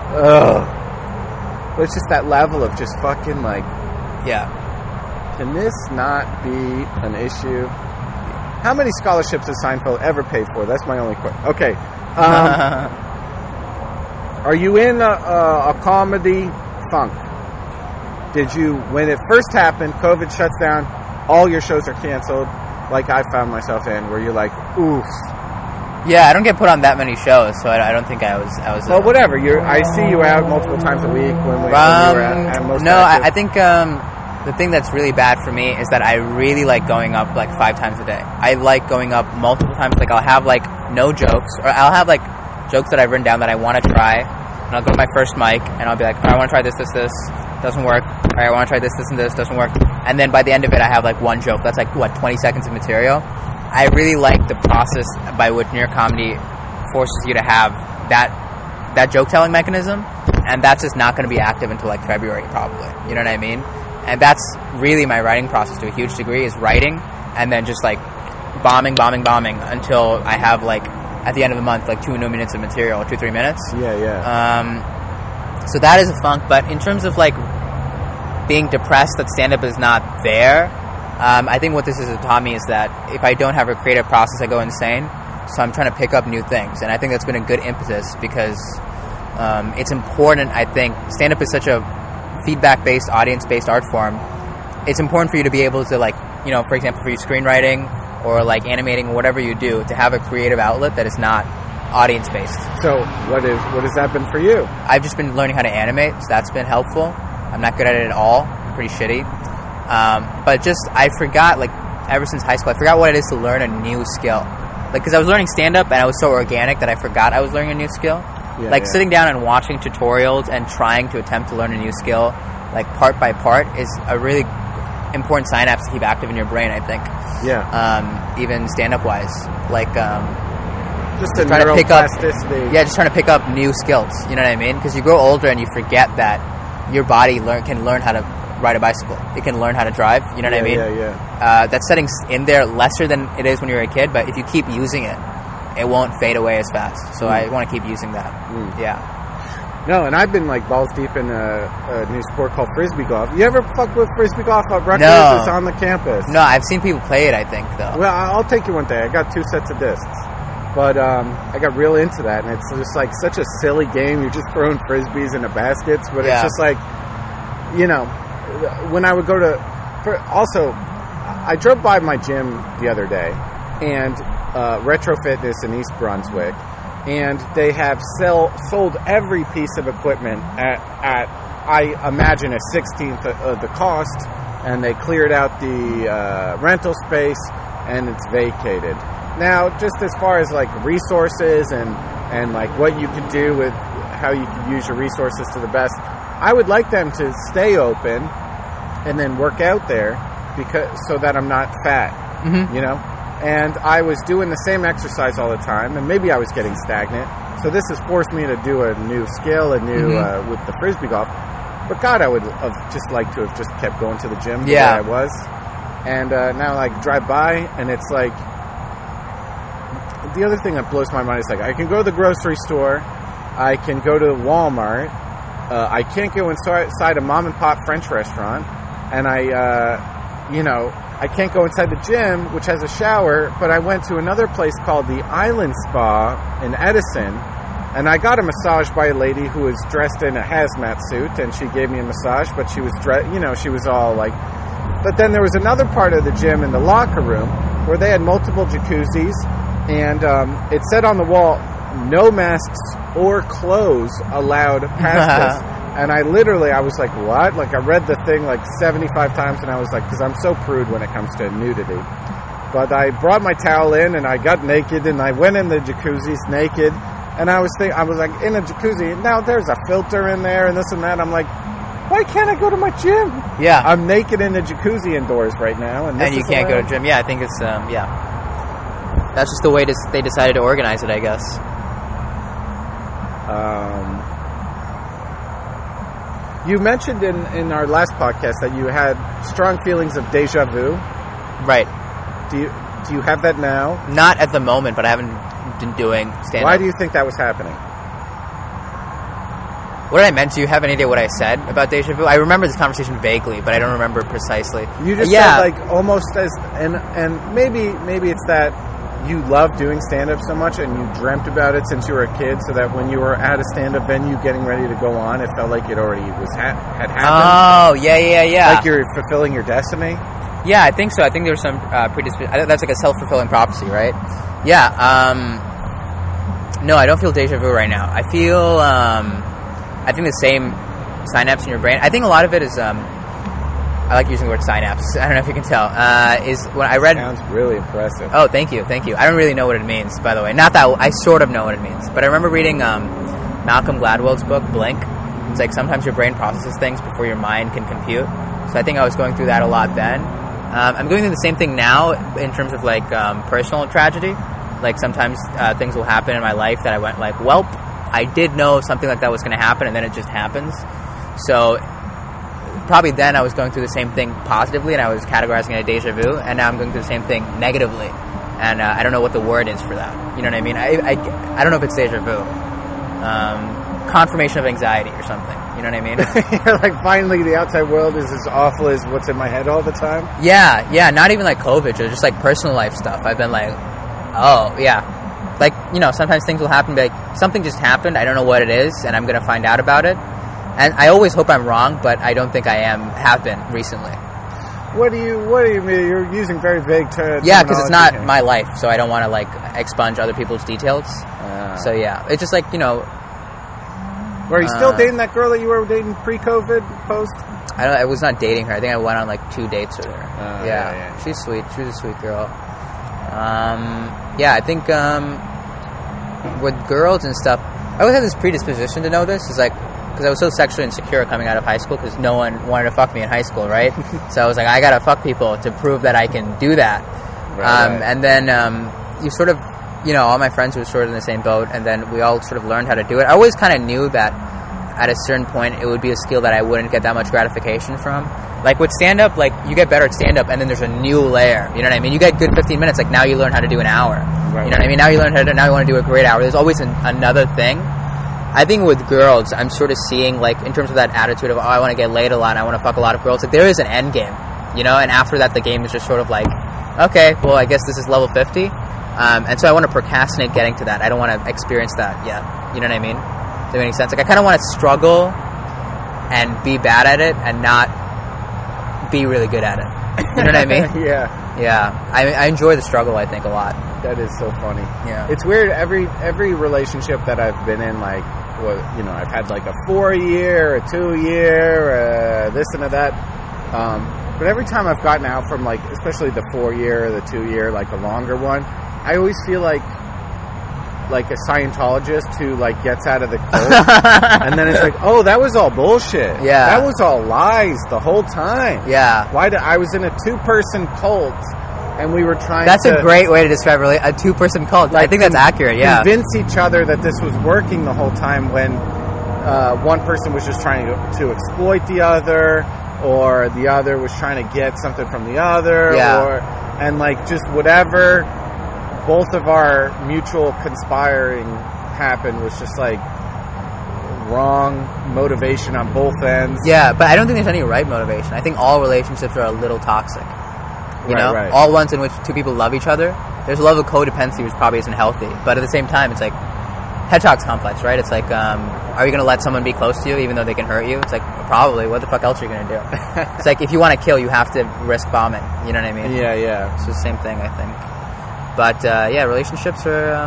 Ugh. But it's just that level of just fucking like... Yeah. Can this not be an issue? How many scholarships has Seinfeld ever paid for? That's my only question. Okay. Are you in a comedy funk? Did you, when it first happened, COVID shuts down, all your shows are canceled, like I found myself in, where you're like, oof. Yeah, I don't get put on that many shows, so I don't think I was. Well, whatever. I see you out multiple times a week when you were at most. No, I think the thing that's really bad for me is that I really like going up like 5 times a day. I like going up multiple times. Like I'll have like no jokes, or I'll have like jokes that I've written down that I want to try, and I'll go to my first mic and I'll be like, I want to try this, doesn't work. All right, I want to try this, and this doesn't work. And then by the end of it, I have like one joke. That's like 20 seconds of material. I really like the process by which New York comedy forces you to have that joke telling mechanism, and that's just not going to be active until like February probably. You know what I mean? And that's really my writing process to a huge degree, is writing and then just like bombing until I have like at the end of the month like 2 minutes of material, or 2-3 minutes. Yeah. So that is a funk. But in terms of like being depressed that stand-up is not there, I think what this has taught me is that if I don't have a creative process, I go insane. So I'm trying to pick up new things, and I think that's been a good impetus because it's important. I think stand-up is such a feedback-based, audience-based art form. It's important for you to be able to, like, you know, for example, for your screenwriting or like animating or whatever you do, to have a creative outlet that is not audience-based. So what has that been for you? I've just been learning how to animate, so that's been helpful. I'm not good at it at all. I'm pretty shitty. But just, I forgot, like, ever since high school, I forgot what it is to learn a new skill. Like, because I was learning stand-up and I was so organic that I forgot I was learning a new skill. Sitting down and watching tutorials and trying to attempt to learn a new skill, like, part by part, is a really important synapse to keep active in your brain, I think. Yeah. Even stand-up wise. Like, just a neuroplasticity. Just trying to pick up new skills. You know what I mean? Because you grow older and you forget that your body can learn how to ride a bicycle. It can learn how to drive. You know what I mean? Yeah. That setting's in there lesser than it is when you're a kid, but if you keep using it, it won't fade away as fast. So I want to keep using that. Yeah. No, and I've been like balls deep in a new sport called frisbee golf. You ever fuck with frisbee golf at Rutgers? No. It's on the campus. No, I've seen people play it, I think, though. Well, I'll take you one day. I got 2 sets of discs. But I got real into that, and it's just like such a silly game. You're just throwing frisbees into baskets, but it's just like, you know, when I would go to... Also, I drove by my gym the other day, and Retro Fitness in East Brunswick, and they have sold every piece of equipment at I imagine, a 16th of the cost, and they cleared out the rental space, and it's vacated. Now, just as far as like resources and like what you could do with how you could use your resources to the best, I would like them to stay open and then work out there so that I'm not fat, you know? And I was doing the same exercise all the time, and maybe I was getting stagnant. So this has forced me to do a new skill, with the frisbee golf. But God, I would have just liked to have just kept going to the gym the way I was. And now, like, drive by, and it's like, the other thing that blows my mind is, like, I can go to the grocery store, I can go to Walmart, I can't go inside a mom-and-pop French restaurant, and I can't go inside the gym, which has a shower, but I went to another place called the Island Spa in Edison, and I got a massage by a lady who was dressed in a hazmat suit, and she gave me a massage, but she was she was all like... But then there was another part of the gym in the locker room where they had multiple jacuzzis, and it said on the wall, no masks or clothes allowed past this. And I was like, what? Like, I read the thing like 75 times, and I was like, because I'm so prude when it comes to nudity. But I brought my towel in, and I got naked, and I went in the jacuzzis naked, and I was like, in a jacuzzi, now there's a filter in there, and this and that. I'm like, why can't I go to my gym? Yeah. I'm naked in a jacuzzi indoors right now. And you can't go to gym. Yeah, I think it's, That's just the way they decided to organize it, I guess. You mentioned in our last podcast that you had strong feelings of deja vu. Right. Do you have that now? Not at the moment, but I haven't been doing stand-up. Why do you think that was happening? What did I meant? Do you have any idea what I said about deja vu? I remember this conversation vaguely, but I don't remember precisely. You just said like almost as and maybe it's that you love doing stand-up so much and you dreamt about it since you were a kid, so that when you were at a stand-up venue getting ready to go on, it felt like it already had happened. Oh, yeah. Like you're fulfilling your destiny? Yeah, I think so. I think there was some predisposition. That's like a self-fulfilling prophecy, right? Yeah. No, I don't feel deja vu right now. I feel... I think the same synapse in your brain. I think a lot of it is, I like using the word synapse. I don't know if you can tell. Is when I read... Sounds really impressive. Oh, thank you. I don't really know what it means, by the way. Not that I sort of know what it means, but I remember reading Malcolm Gladwell's book, Blink. It's like sometimes your brain processes things before your mind can compute. So I think I was going through that a lot then. I'm going through the same thing now in terms of like personal tragedy. Like sometimes things will happen in my life that I went like, welp. I did know something like that was going to happen, and then it just happens. So probably then I was going through the same thing positively, and I was categorizing it as deja vu, and now I'm going through the same thing negatively. And I don't know what the word is for that. You know what I mean? I don't know if it's deja vu. Confirmation of anxiety or something. You know what I mean? Like finally the outside world is as awful as what's in my head all the time? Yeah. Not even like COVID, just like personal life stuff. I've been like, oh, yeah. Like, you know, sometimes things will happen, like, something just happened, I don't know what it is, and I'm going to find out about it. And I always hope I'm wrong, but I don't think I have been recently. What do you mean? You're using very vague terms. Yeah, because it's not my life, so I don't want to, like, expunge other people's details. So, yeah. It's just like, you know... Were you still dating that girl that you were dating pre-COVID, post? I was not dating her. I think I went on, like, 2 dates with her. Yeah. She's sweet. She was a sweet girl. Yeah, I think with girls and stuff, I always had this predisposition to know this. It's like, because I was so sexually insecure coming out of high school because no one wanted to fuck me in high school, right? So I was like, I gotta fuck people to prove that I can do that. Right. And then you sort of, you know, all my friends were sort of in the same boat, and then we all sort of learned how to do it. I always kind of knew that at a certain point it would be a skill that I wouldn't get that much gratification from. Like with stand-up, like you get better at stand-up and then there's a new layer. You know what I mean? You get good 15 minutes, like now you learn how to do an hour. Right. You know what I mean? Now you learn how to now you want to do a great hour. There's always another thing. I think with girls, I'm sort of seeing like in terms of that attitude of, oh, I want to get laid a lot, I want to fuck a lot of girls. Like there is an end game, you know? And after that, the game is just sort of like, okay, well, I guess this is level 50. And so I want to procrastinate getting to that. I don't want to experience that yet. You know what I mean? Does that make sense? Like I kind of want to struggle and be bad at it and not be really good at it. You know what I mean? Yeah. I enjoy the struggle, I think, a lot. That is so funny. Yeah. It's weird. Every relationship that I've been in, like, well, you know, I've had like a 4-year, a 2-year, this and that. But every time I've gotten out from like, especially the 4-year or the 2-year, like a longer one, I always feel like a Scientologist who like gets out of the cult and then it's like, oh, that was all bullshit. Yeah, that was all lies the whole time. Yeah, I was in a 2-person cult and we were trying. That's a great way to describe a 2-person cult. Like, I think that's accurate. Yeah, convince each other that this was working the whole time when one person was just trying to exploit the other, or the other was trying to get something from the other. Yeah. And like just whatever. Both of our mutual conspiring happened was just like wrong motivation on both ends. Yeah, but I don't think there's any right motivation. I think all relationships are a little toxic. You know? Right. All ones in which two people love each other. There's a level of codependency which probably isn't healthy. But at the same time, it's like hedgehog's complex, right? It's like, are you going to let someone be close to you even though they can hurt you? It's like, probably. What the fuck else are you going to do? It's like, if you want to kill, you have to risk bombing. You know what I mean? Yeah. It's the same thing, I think. But, yeah, relationships are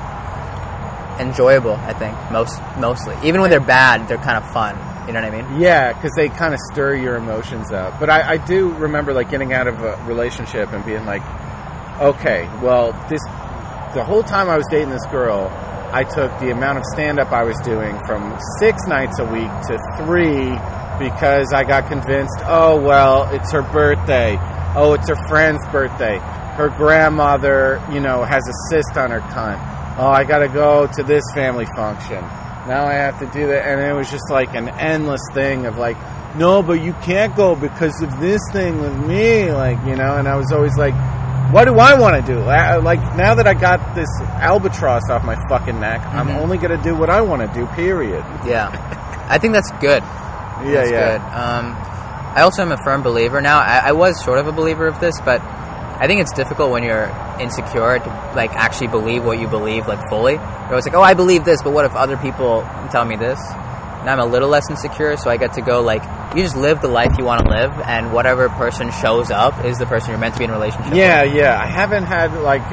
enjoyable, I think, mostly. Even when they're bad, they're kind of fun. You know what I mean? Yeah, because they kind of stir your emotions up. But I do remember, like, getting out of a relationship and being like, okay, well, the whole time I was dating this girl, I took the amount of stand-up I was doing from 6 nights a week to 3 because I got convinced, oh, well, it's her birthday. Oh, it's her friend's birthday. Her grandmother, you know, has a cyst on her cunt. Oh, I gotta go to this family function. now I have to do that. And it was just like an endless thing of like, no, but you can't go because of this thing with me, like, you know. And I was always like, what do I want to do? Like, now that I got this albatross off my fucking neck, I'm only going to do what I want to do, period. Yeah. I think that's good. That's good. I also am a firm believer now. I was sort of a believer of this, but I think it's difficult when you're insecure to, like, actually believe what you believe, like, fully. You're always like, oh, I believe this, but what if other people tell me this? Now I'm a little less insecure, so I get to go, like, you just live the life you want to live, and whatever person shows up is the person you're meant to be in a relationship with. Yeah. I haven't had, like,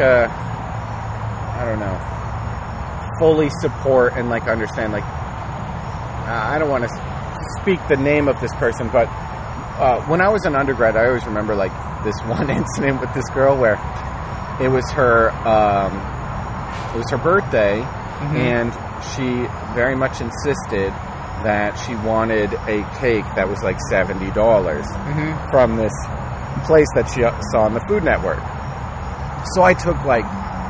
I don't know, fully support and, like, understand, like, I don't want to speak the name of this person, but when I was an undergrad, I always remember, like, this one incident with this girl where it was her birthday, and she very much insisted that she wanted a cake that was like $70 from this place that she saw on the Food Network. So I took like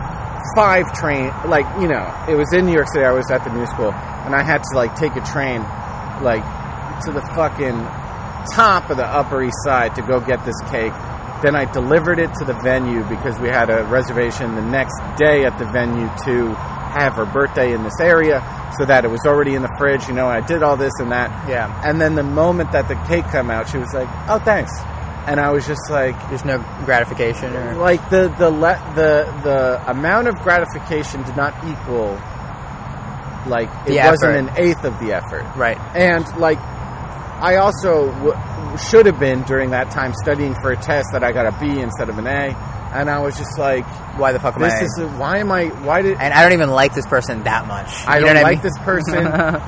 5 train, like, you know, it was in New York City. I was at the New School, and I had to like take a train like to the fucking top of the Upper East Side to go get this cake. Then I delivered it to the venue because we had a reservation the next day at the venue to have her birthday in this area, so that it was already in the fridge, you know. I did all this and that. Yeah. And then the moment that the cake came out, she was like, "Oh, thanks." And I was just like, there's no gratification, or like the amount of gratification did not equal, like, it wasn't an eighth of the effort. Right. And like, I also should have been during that time studying for a test that I got a B instead of an A, and I was just like, why the fuck am I? And I don't even like this person that much. I don't like this person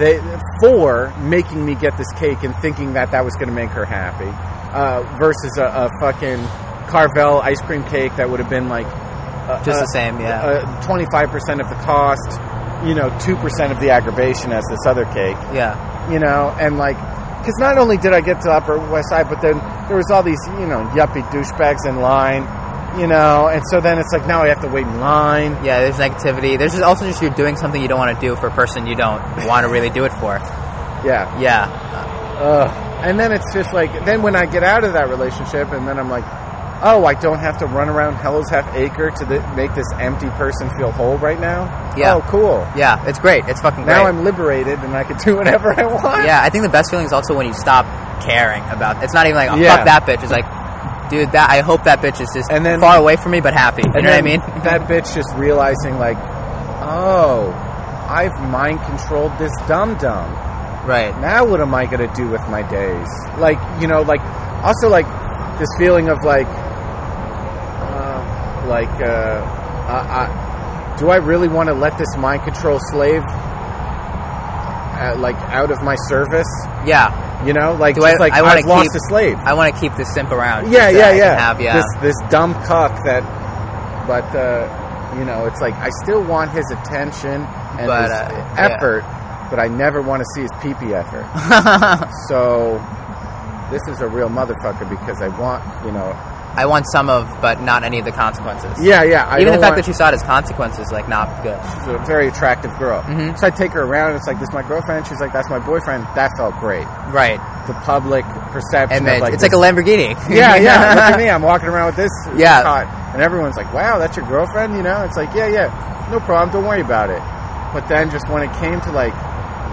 for making me get this cake and thinking that was going to make her happy, versus a fucking Carvel ice cream cake that would have been like just the same, 25% of the cost, you know, 2% of the aggravation as this other cake. Yeah. You know, and like, because not only did I get to Upper West Side, but then there was all these, you know, yuppie douchebags in line, you know, and so then it's like, now I have to wait in line. Yeah, there's negativity. There's just also just you're doing something you don't want to do for a person you don't want to really do it for. Yeah. Yeah. And then it's just like, then when I get out of that relationship, and then I'm like, oh, I don't have to run around Hell's Half Acre to make this empty person feel whole right now? Yeah. Oh, cool. Yeah, it's great. It's fucking great. Now I'm liberated and I can do whatever I want. Yeah, I think the best feeling is also when you stop caring about... It's not even like, oh, fuck that bitch. It's like, dude, I hope that bitch is just far away from me but happy. You know what I mean? That bitch just realizing, like, oh, I've mind-controlled this dum-dum. Right. Now what am I going to do with my days? Like, you know, like, also, like, this feeling of, like, do I really want to let this mind control slave like out of my service? Yeah, you know, like, just like I've lost a slave. I want to keep this simp around. Yeah. This dumb cuck that, but you know, it's like I still want his attention and his effort, but I never want to see his pee-pee effort. So this is a real motherfucker because I want, you know. I want some of, but not any of the consequences. Yeah. Even the fact that she saw it as consequences, like, not good. She's a very attractive girl. Mm-hmm. So I take her around, and it's like, this is my girlfriend. She's like, that's my boyfriend. That felt great. Right. The public perception of, like, it's like a Lamborghini. Yeah. Look at me. I'm walking around with this. Yeah. Hot. And everyone's like, wow, that's your girlfriend? You know? It's like, yeah. No problem. Don't worry about it. But then just when it came to, like,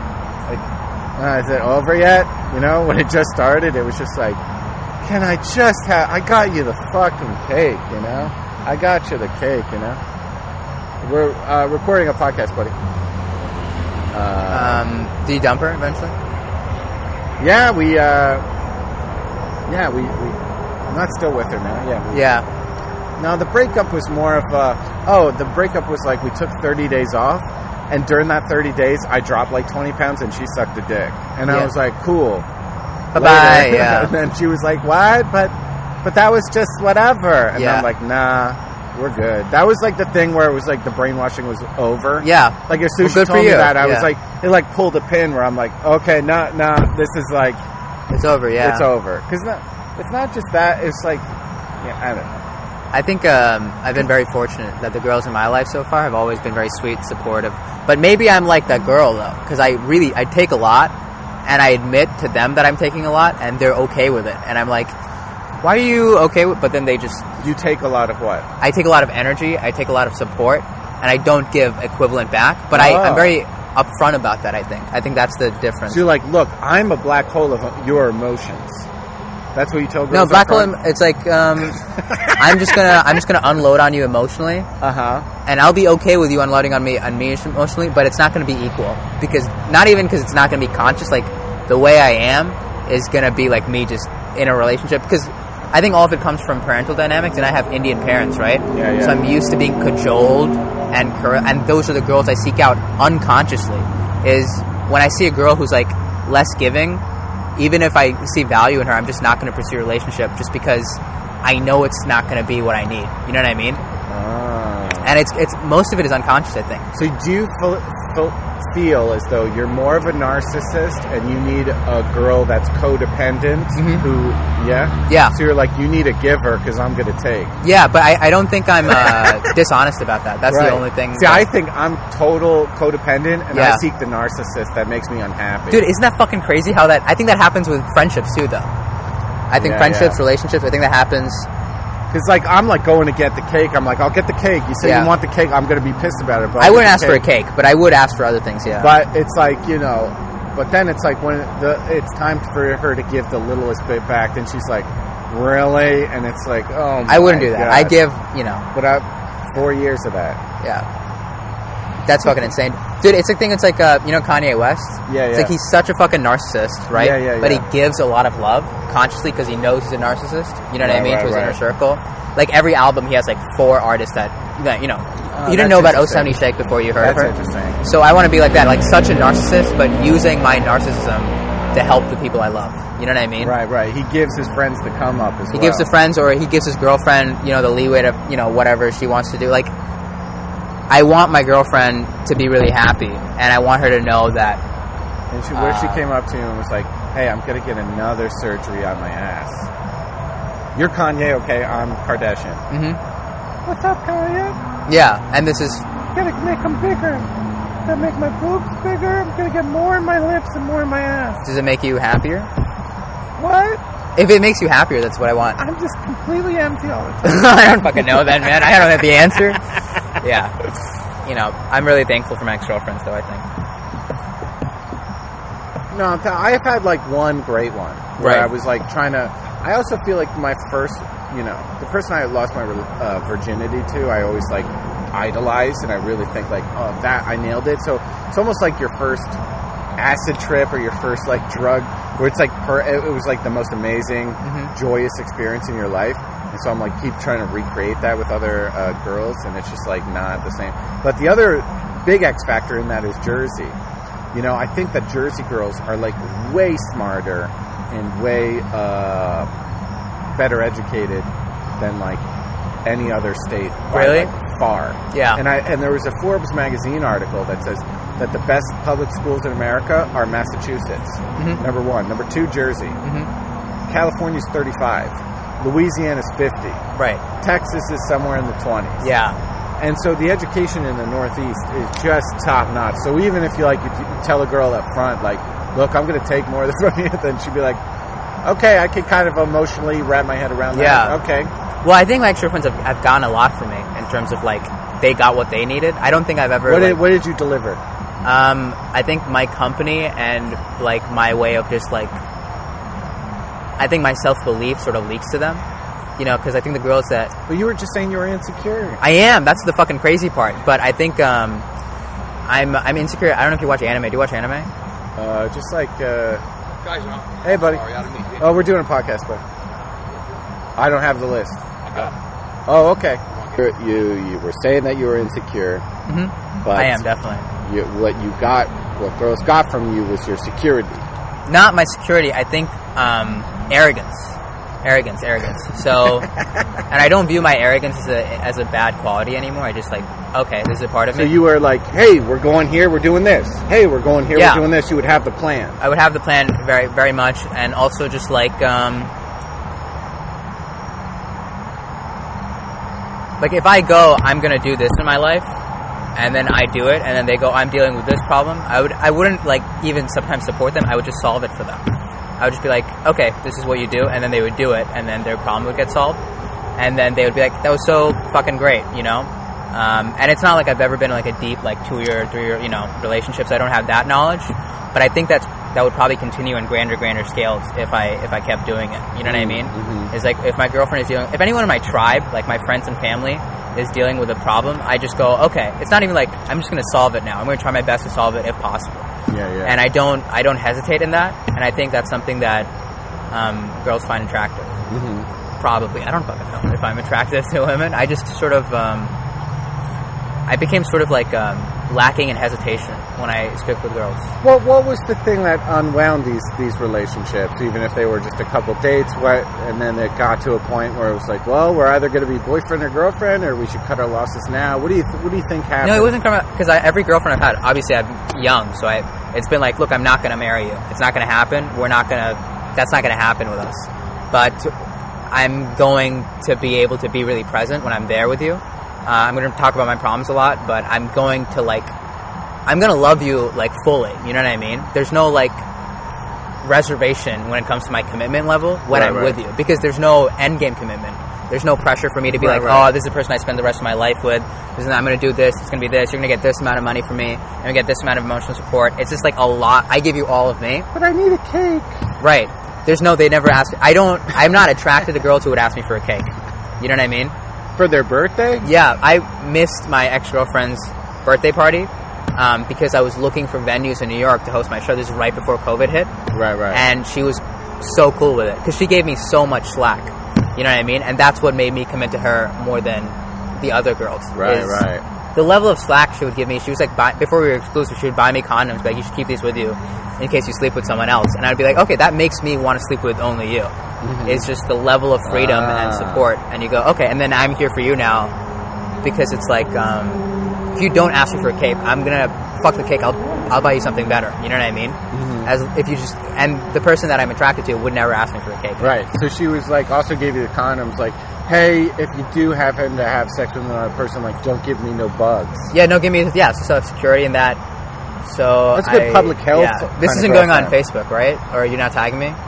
is it over yet? You know, when it just started, it was just like, can I just I got you the fucking cake, you know? I got you the cake, you know? We're recording a podcast, buddy. Do you dump her eventually? Yeah, I'm not still with her now, Yeah. No, the breakup was more of, the breakup was like we took 30 days off, and during that 30 days, I dropped like 20 pounds and she sucked a dick. And I was like, cool. Bye-bye, yeah. And then she was like, what? But that was just whatever. And I'm like, nah, we're good. That was like the thing where it was like the brainwashing was over. Yeah. Like as soon as she told me that, I was like, it like pulled a pin where I'm like, okay, nah, this is like... It's over, yeah. It's over. Because it's not just that, it's like, I don't know. I think I've been very fortunate that the girls in my life so far have always been very sweet, supportive. But maybe I'm like that girl, though, because I take a lot, and I admit to them that I'm taking a lot, and they're okay with it. And I'm like, why are you okay with... But then they just... You take a lot of what? I take a lot of energy, I take a lot of support, and I don't give equivalent back. But I'm very upfront about that, I think. I think that's the difference. So you're like, look, I'm a black hole of your emotions. That's what you tell girls. No, black hole. It's like I'm just gonna unload on you emotionally. And I'll be okay with you unloading on me emotionally, but it's not gonna be equal because it's not gonna be conscious. Like the way I am is gonna be like me just in a relationship because I think all of it comes from parental dynamics, and I have Indian parents, right? Yeah. So I'm used to being cajoled and those are the girls I seek out unconsciously. Is when I see a girl who's like less giving. Even if I see value in her, I'm just not going to pursue a relationship just because I know it's not going to be what I need. You know what I mean? And it's most of it is unconscious, I think. So do you feel as though you're more of a narcissist and you need a girl that's codependent who, Yeah. So you're like, you need a giver because I'm going to take. Yeah, but I don't think I'm dishonest about that. That's right. the only thing. See, I think I'm total codependent and Yeah. I seek the narcissist that makes me unhappy. Dude, isn't that fucking crazy how that... I think that happens with friendships too, though. I think friendships, relationships, I think that happens... Because, like, I'm, like, going to get the cake. I'm like, I'll get the cake. You say you want the cake. I'm going to be pissed about it. But I wouldn't ask for a cake, but I would ask for other things, yeah. But it's like, you know... But then it's like when it's time for her to give the littlest bit back, then she's like, really? And it's like, oh, my I wouldn't do that. God. I give, you know... But 4 years of that. Yeah. That's fucking insane. Dude, it's a thing, it's like, you know Kanye West? Yeah. It's like he's such a fucking narcissist, right? Yeah. But he gives a lot of love, consciously, because he knows he's a narcissist. You know what I mean? To his inner circle. Like, every album, he has, like, 4 artists that you know... you didn't know about 070 Shake before you heard of her? That's interesting. So I want to be like that, like, such a narcissist, but using my narcissism to help the people I love. You know what I mean? Right. He gives his friends the come up as well. He gives the friends, or he gives his girlfriend, you know, the leeway to, you know, whatever she wants to do. Like, I want my girlfriend to be really happy, and I want her to know that. And she came up to you and was like, hey, I'm going to get another surgery on my ass. You're Kanye, okay? I'm Kardashian. Mm-hmm. What's up, Kanye? Yeah, and this is... Gotta make them bigger. Gotta make my boobs bigger. I'm gonna get more in my lips and more in my ass. Does it make you happier? What? If it makes you happier, that's what I want. I'm just completely empty all the time. I don't fucking know then, man. I don't know the answer. Yeah. You know, I'm really thankful for my ex-girlfriends, though, I think. No, I've had, like, one great one. Where I was, like, trying to... I also feel like my first... You know, the person I lost my virginity to, I always, like, idolized. And I really think, like, oh, that... I nailed it. So it's almost like your first acid trip or your first, like, drug... Where it's, like... it was, like, the most amazing, joyous experience in your life. And so I'm like, keep trying to recreate that with other girls, and it's just like not the same. But the other big X factor in that is Jersey. You know, I think that Jersey girls are like way smarter and way better educated than like any other state. Really? By, like, far. Yeah. And there was a Forbes magazine article that says that the best public schools in America are Massachusetts. Number 1. Number 2, Jersey. California's 35. Louisiana's 50. Right. Texas is somewhere in the 20s. Yeah. And so the education in the Northeast is just top notch. So even if you tell a girl up front, like, look, I'm going to take more from you, then she'd be like, okay, I can kind of emotionally wrap my head around that. Yeah. Okay. Well, I think my ex-girlfriends have gotten a lot from me in terms of, like, they got what they needed. I don't think I've ever... What did you deliver? I think my company and, like, my way of just, like... I think my self-belief sort of leaks to them, you know, because I think the girls that... But you were just saying you were insecure. I am. That's the fucking crazy part. But I think I'm insecure. I don't know if you watch anime. Do you watch anime? Just like... Guys, hey, buddy. sorry, I don't mean to- Oh, we're doing a podcast, but I don't have the list. Okay. Oh, okay. You were saying that you were insecure, but I am, definitely. What girls got from you was your security. Not my security. I think arrogance. So, and I don't view my arrogance as a bad quality anymore. I just like, okay, this is a part of me. So you were like, hey, we're going here, we're doing this. Hey, we're going here, we're doing this. You would have the plan. I would have the plan very, very much, and also just like, like if I go, I'm gonna do this in my life, and then I do it, and then they go, I'm dealing with this problem. I wouldn't like even sometimes support them. I would just solve it for them. I would just be like, okay, this is what you do, and then they would do it, and then their problem would get solved, and then they would be like, that was so fucking great, you know. And it's not like I've ever been in like a deep like 2-year, 3-year, you know, relationships. I don't have that knowledge, but I think that would probably continue in grander scales if I kept doing it. You know what I mean? Mm-hmm. It's like if my girlfriend is dealing, if anyone in my tribe, like my friends and family, is dealing with a problem, I just go, okay, it's not even like I'm just going to solve it now. I'm going to try my best to solve it if possible. Yeah. And I don't hesitate in that, and I think that's something that girls find attractive. Mm-hmm. Probably, I don't fucking know if I'm attractive to women. I just sort of I became sort of like lacking in hesitation when I speak with girls. What was the thing that unwound these relationships, even if they were just a couple dates? And then it got to a point where it was like, well, we're either going to be boyfriend or girlfriend, or we should cut our losses now. What do you think happened? No, it wasn't because every girlfriend I've had, obviously I'm young, so it's been like, look, I'm not going to marry you. It's not going to happen. That's not going to happen with us. But I'm going to be able to be really present when I'm there with you. I'm going to talk about my problems a lot, but I'm going to love you like fully. You know what I mean? There's no like reservation when it comes to my commitment level when I'm with you, because there's no end game commitment. There's no pressure for me to be oh, this is the person I spend the rest of my life with. I'm going to do this. It's going to be this. You're going to get this amount of money from me. I'm going to get this amount of emotional support. It's just like a lot. I give you all of me. But I need a cake. Right. They never ask me. I'm not attracted to girls who would ask me for a cake. You know what I mean? For their birthday? Yeah, I missed my ex-girlfriend's birthday party because I was looking for venues in New York to host my show. This is right before COVID hit. Right. And she was so cool with it because she gave me so much slack. You know what I mean? And that's what made me commit to her more than the other girls. Right. The level of slack she would give me, she was like, before we were exclusive, she would buy me condoms, like, you should keep these with you in case you sleep with someone else. And I'd be like, okay, that makes me want to sleep with only you. Mm-hmm. It's just the level of freedom and support. And you go, okay, and then I'm here for you now, because it's like, if you don't ask me for a cake, I'm gonna fuck the cake. I'll buy you something better. You know what I mean? Mm-hmm. And the person that I'm attracted to would never ask me for a cake. Right. So she was like, also gave you the condoms, like, hey, if you do happen to have sex with another person, like, don't give me no bugs. Yeah, no, give me, yeah, so security in that. So that's good public health. Yeah. This isn't going on Facebook, right? Or are you not tagging me?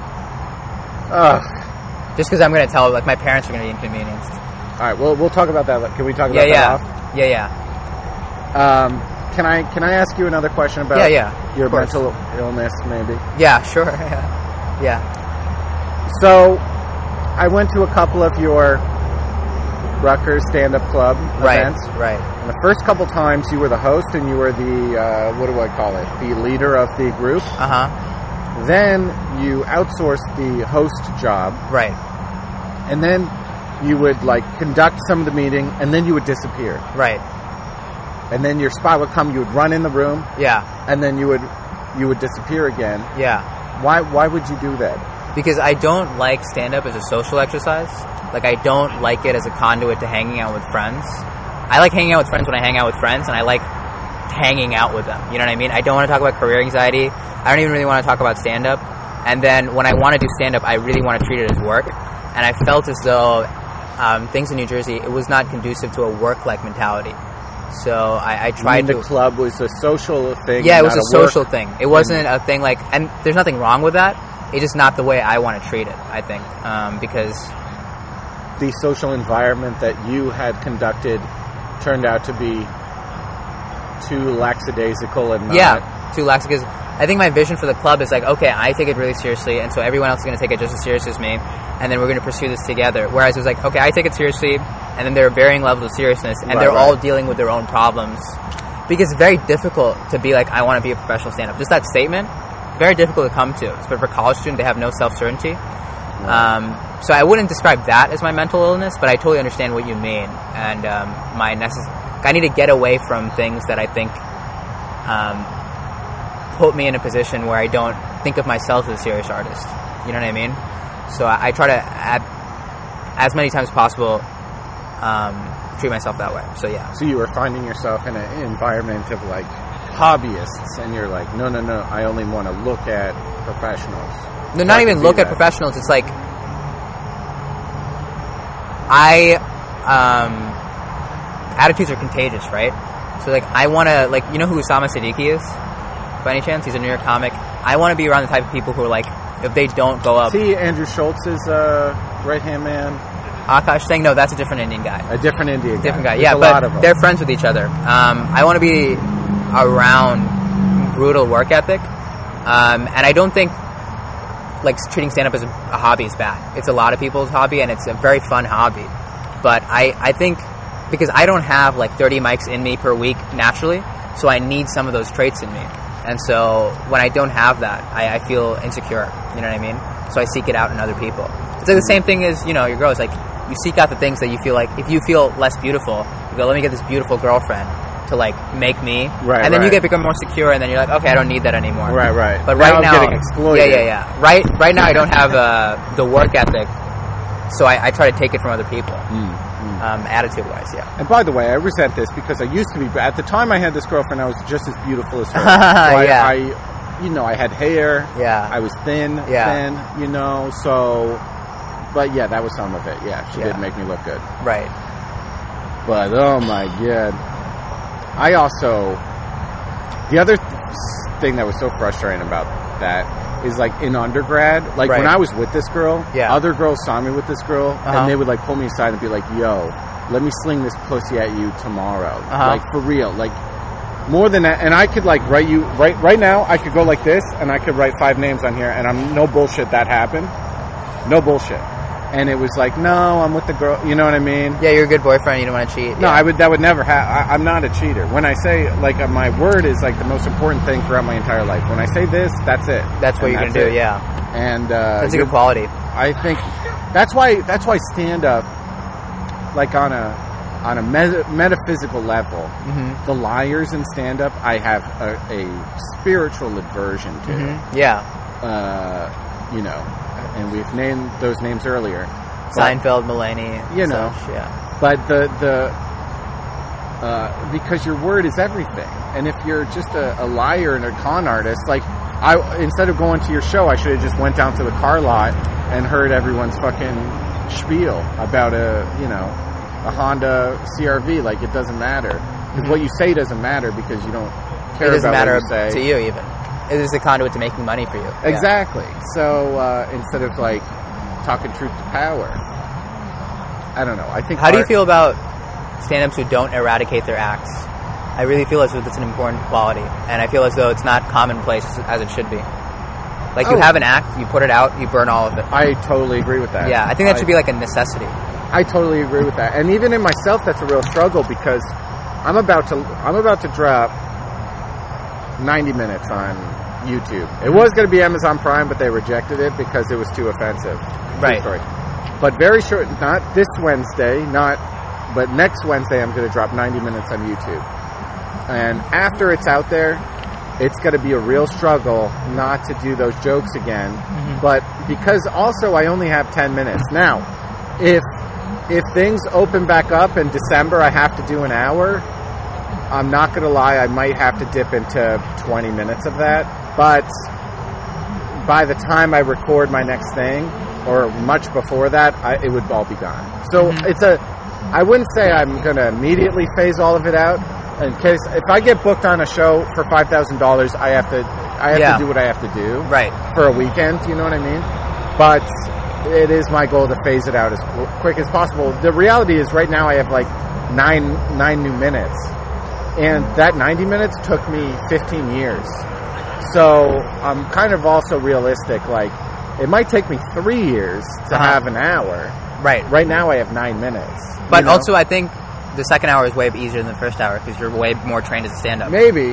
Just because I'm going to tell, like, my parents are going to be inconvenienced. All right, well, we'll talk about that. Can we talk about that off? Yeah. Can I ask you another question about your mental illness, maybe? Yeah, sure. Yeah. So, I went to a couple of your Rutgers stand-up club events. Right. And the first couple times you were the host and you were the, what do I call it? The leader of the group. Uh-huh. Then you outsourced the host job. Right. And then you would, like, conduct some of the meeting, and then you would disappear. Right. And then your spot would come, you would run in the room. Yeah. And then you would disappear again. Yeah. Why would you do that? Because I don't like stand-up as a social exercise. Like, I don't like it as a conduit to hanging out with friends. I like hanging out with friends when I hang out with friends, and I like hanging out with them. You know what I mean? I don't want to talk about career anxiety. I don't even really want to talk about stand-up. And then when I want to do stand-up, I really want to treat it as work. And I felt as though things in New Jersey, it was not conducive to a work-like mentality. So I tried to... The club was a social thing. Yeah, it was a social thing. It wasn't a thing like... And there's nothing wrong with that. It's just not the way I want to treat it, I think. Because... The social environment that you had conducted turned out to be too lackadaisical and not... Yeah, too lackadaisical. I think my vision for the club is like, okay, I take it really seriously, and so everyone else is going to take it just as seriously as me, and then we're going to pursue this together. Whereas it was like, okay, I take it seriously, and then there are varying levels of seriousness, and they're all dealing with their own problems. Because it's very difficult to be like, I want to be a professional stand-up. Just that statement, very difficult to come to. But for a college student, they have no self-certainty. So I wouldn't describe that as my mental illness, but I totally understand what you mean. And I need to get away from things that I think put me in a position where I don't think of myself as a serious artist. You know what I mean? So I try to, as many times as possible, treat myself that way. So yeah. So you were finding yourself in an environment of like hobbyists, and you're like, no, I only want to look at professionals. No, not even look at professionals. It's like attitudes are contagious, right? So like I want to, like, you know who Usama Siddiqui is by any chance? He's a New York comic. I want to be around the type of people who are like, if they don't go up. See, Andrew Schultz's right hand man. Akash Singh, no, that's a different Indian guy. A different Indian guy. Different guy, There's yeah, a lot of but them. they're friends with each other. I want to be around brutal work ethic, and I don't think like treating stand-up as a hobby is bad. It's a lot of people's hobby, and it's a very fun hobby. But I think because I don't have like 30 mics in me per week naturally, so I need some of those traits in me. And so when I don't have that, I feel insecure. You know what I mean? So I seek it out in other people. It's like the same thing as, you know, your girls. Like, you seek out the things that you feel like, if you feel less beautiful, you go, let me get this beautiful girlfriend to, like, make me. Right, and then you right. become more secure, and then you're like, okay, I don't need that anymore. Right, right. But Now right I'm now... getting exploited. Yeah. Right now I don't have the work ethic, so I try to take it from other people. Attitude-wise, yeah. And by the way, I resent this because I used to be, at the time I had this girlfriend, I was just as beautiful as her. So Yeah. I had hair. Yeah. I was thin, you know, so, but yeah, that was some of it. Yeah, she did make me look good. Right. But, oh my God. I also, the other thing that was so frustrating about that is, like, in undergrad, like, when I was with this girl, other girls saw me with this girl, and they would, like, pull me aside and be like, yo, let me sling this pussy at you tomorrow. Like, for real. Like, more than that. And I could, like, write you, right now, I could go like this, and I could write 5 names on here, and I'm no bullshit that happened. No bullshit. And it was like, no, I'm with the girl, you know what I mean? Yeah, you're a good boyfriend, you don't want to cheat. No, that would never happen. I'm not a cheater. When I say, like, my word is, like, the most important thing throughout my entire life. When I say this, that's it. That's what you're going to do, yeah. And, that's a good quality. I think, that's why stand-up, like, on a metaphysical level, the liars in stand-up, I have a spiritual aversion to. Yeah. You know, and we've named those names earlier. Seinfeld, Mulaney, you know, But because your word is everything, and if you're just a liar and a con artist, like, instead of going to your show, I should have just went down to the car lot and heard everyone's fucking spiel about a Honda CRV. Like, it doesn't matter. Because what you say doesn't matter because you don't care about what you say. It doesn't matter to you even. It is a conduit to making money for you. Exactly. So instead of, like, talking truth to power, I don't know. I think. How do you feel about stand-ups who don't eradicate their acts? I really feel as though that's an important quality, and I feel as though it's not commonplace as it should be. Like, you have an act, you put it out, you burn all of it. I totally agree with that. Yeah, I think that should be like a necessity. I totally agree with that. And even in myself, that's a real struggle because I'm about to drop 90 minutes on YouTube. It was going to be Amazon Prime, but they rejected it because it was too offensive. Right. But very short, not this Wednesday, but next Wednesday I'm going to drop 90 minutes on YouTube. And after it's out there, it's going to be a real struggle not to do those jokes again. But because also I only have 10 minutes. Now, if things open back up in December, I have to do an hour. I'm not going to lie, I might have to dip into 20 minutes of that. But by the time I record my next thing, or much before that, it would all be gone. So I wouldn't say I'm going to immediately phase all of it out. In case, if I get booked on a show for $5,000, I have to do what I have to do. Right. For a weekend, you know what I mean? But it is my goal to phase it out as quick as possible. The reality is right now I have like nine new minutes. And that 90 minutes took me 15 years. So I'm kind of also realistic. Like, it might take me 3 years to have an hour. Right. Right now I have 9 minutes. But also I think the second hour is way easier than the first hour because you're way more trained as a stand-up. Maybe.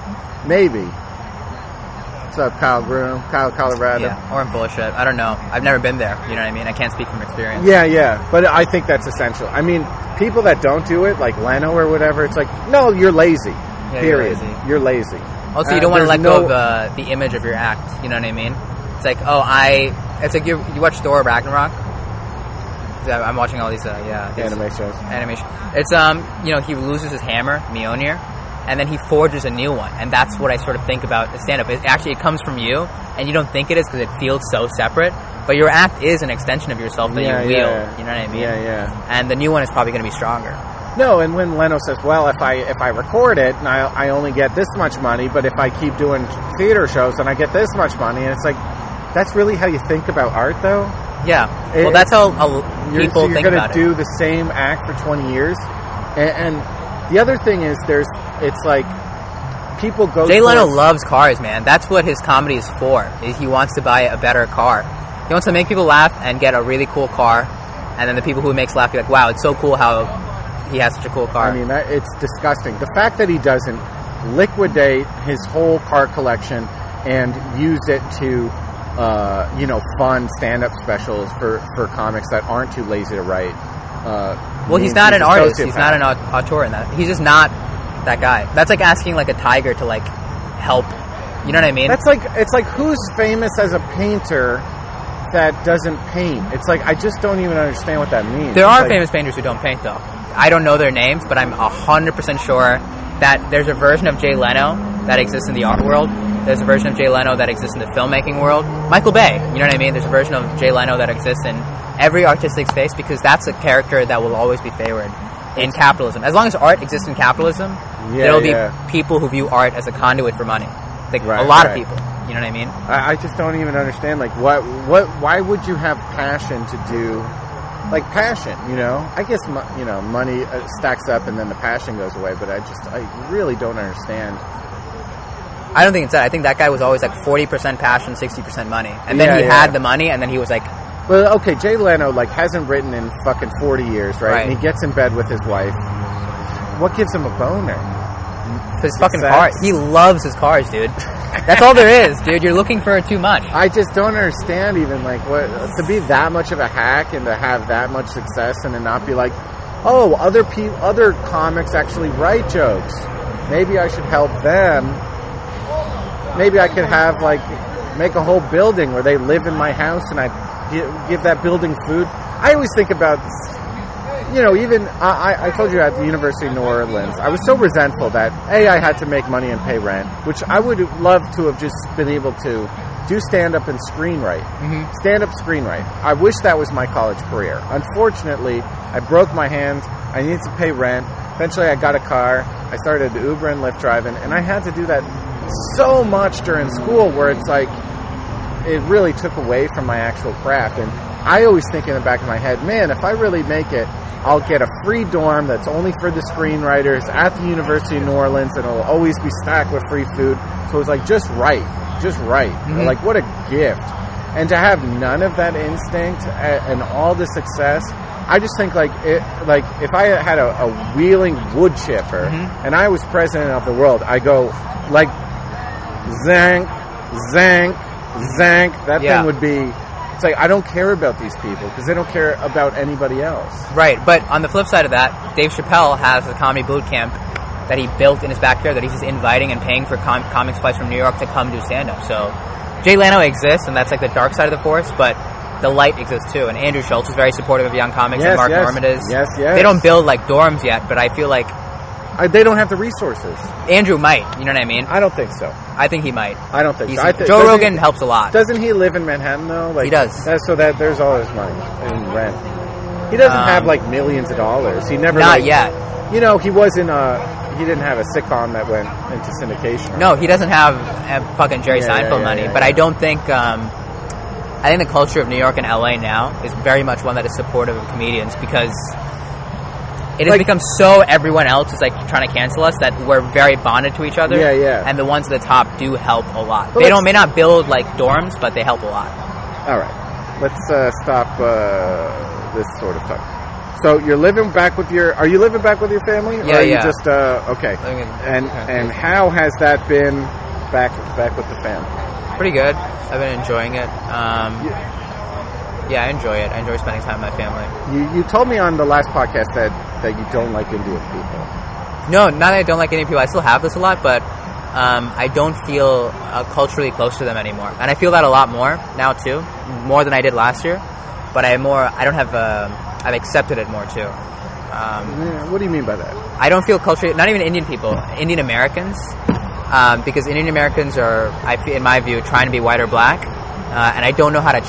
What's up, Kyle Groom? Kyle, Colorado. Yeah, or I'm full of shit. I don't know. I've never been there. You know what I mean? I can't speak from experience. Yeah. But I think that's essential. I mean, people that don't do it, like Leno or whatever, it's like, no, you're lazy. Yeah, period. You're lazy. Also, you don't want to let go of the image of your act. You know what I mean? It's like, it's like you watch Thor Ragnarok. I'm watching all these anime shows. Animation. It's he loses his hammer, Mjolnir, and then he forges a new one, and that's what I sort of think about stand-up. It comes from you, and you don't think it is because it feels so separate. But your act is an extension of yourself that you wield. You know what I mean? Yeah. And the new one is probably going to be stronger. No, and when Leno says, well, if I record it, and I only get this much money, but if I keep doing theater shows, then I get this much money. And it's like, that's really how you think about art, though? Yeah. Well, that's how people think about it. You're going to do the same act for 20 years? And the other thing is, it's like, people go... Jay Leno loves cars, man. That's what his comedy is for. He wants to buy a better car. He wants to make people laugh and get a really cool car. And then the people who he makes laugh be like, wow, it's so cool how he has such a cool car. I mean, it's disgusting. The fact that he doesn't liquidate his whole car collection and use it to, fund stand-up specials for comics that aren't too lazy to write. Well, he's not an artist. He's not an auteur in that. He's just not that guy. That's like asking like a tiger to like help. You know what I mean? It's like who's famous as a painter that doesn't paint? It's like, I just don't even understand what that means. There are famous painters who don't paint, though. I don't know their names, but I'm 100% sure that there's a version of Jay Leno that exists in the art world. There's a version of Jay Leno that exists in the filmmaking world. Michael Bay, you know what I mean? There's a version of Jay Leno that exists in every artistic space, because that's a character that will always be favored in capitalism. As long as art exists in capitalism, there'll be people who view art as a conduit for money. Like, a lot of people. You know what I mean? I just don't even understand. Like, why would you have passion to do... Like, passion, you know? I guess, money stacks up and then the passion goes away, but I really don't understand. I don't think it's that. I think that guy was always like 40% passion, 60% money. And then he had the money, and then he was like... Well, okay, Jay Leno, like, hasn't written in fucking 40 years, right? And he gets in bed with his wife. What gives him a boner? His fucking car. He loves his cars, dude. That's all there is, dude. You're looking for too much. I just don't understand even, like, what to be that much of a hack and to have that much success and to not be like, oh, other comics actually write jokes. Maybe I should help them. Maybe I could have, like, make a whole building where they live in my house and I give that building food. I always think about... even I told you at the University of New Orleans, I was so resentful that I had to make money and pay rent, which I would love to have just been able to do stand-up and screenwrite. Mm-hmm. Stand-up, screenwrite. I wish that was my college career. Unfortunately, I broke my hand. I needed to pay rent. Eventually, I got a car. I started Uber and Lyft driving, and I had to do that so much during school where it's like it really took away from my actual craft. And I always think in the back of my head, man, if I really make it, I'll get a free dorm that's only for the screenwriters at the University of New Orleans, and it'll always be stacked with free food. So it's like, just write. Mm-hmm. Like, what a gift. And to have none of that instinct and all the success, I just think, like, if I had a wheeling wood chipper and I was president of the world, I go, like, zank, zank, zank. That thing would be... It's like, I don't care about these people because they don't care about anybody else. Right, but on the flip side of that, Dave Chappelle has a comedy boot camp that he built in his backyard that he's just inviting and paying for comics flights from New York to come do stand-up. So Jay Leno exists, and that's like the dark side of the force, but the light exists too. And Andrew Schultz is very supportive of young comics, and Mark Norman is. Yes. They don't build like dorms yet, but I feel like... they don't have the resources. Andrew might, you know what I mean? I don't think so. I think he might. I don't think so. Joe Rogan helps a lot. Doesn't he live in Manhattan, though? Like, he does. So that there's all his money in rent. He doesn't have, like, millions of dollars. He never... Not yet. He was in he didn't have a sitcom that went into syndication. No, he doesn't have fucking Jerry Seinfeld money. But I don't think... I think the culture of New York and LA now is very much one that is supportive of comedians because... It has become so everyone else is like trying to cancel us that we're very bonded to each other. Yeah. And the ones at the top do help a lot. They may not build like dorms, but they help a lot. All right, let's stop this sort of talk. So you're living back with your? Are you living back with your family? Yeah, or are you just okay? And how has that been back with the family? Pretty good. I've been enjoying it. Yeah, I enjoy it. I enjoy spending time with my family. You told me on the last podcast that you don't like Indian people. No, not that I don't like Indian people. I still have this a lot, but I don't feel culturally close to them anymore. And I feel that a lot more now, too. More than I did last year. But I've accepted it more, too. What do you mean by that? I don't feel culturally... Not even Indian people. Indian Americans. Because Indian Americans are, in my view, trying to be white or black. And I don't know how to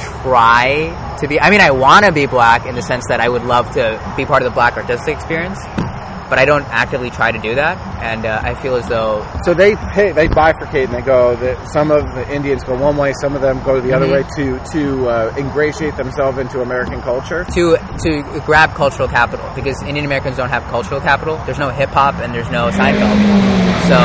try to be... I mean, I want to be black in the sense that I would love to be part of the black artistic experience. but I don't actively try to do that, and I feel as though... So they bifurcate, and they go, some of the Indians go one way, some of them go the other way to ingratiate themselves into American culture? To grab cultural capital, because Indian Americans don't have cultural capital. There's no hip-hop, and there's no Seinfeld. So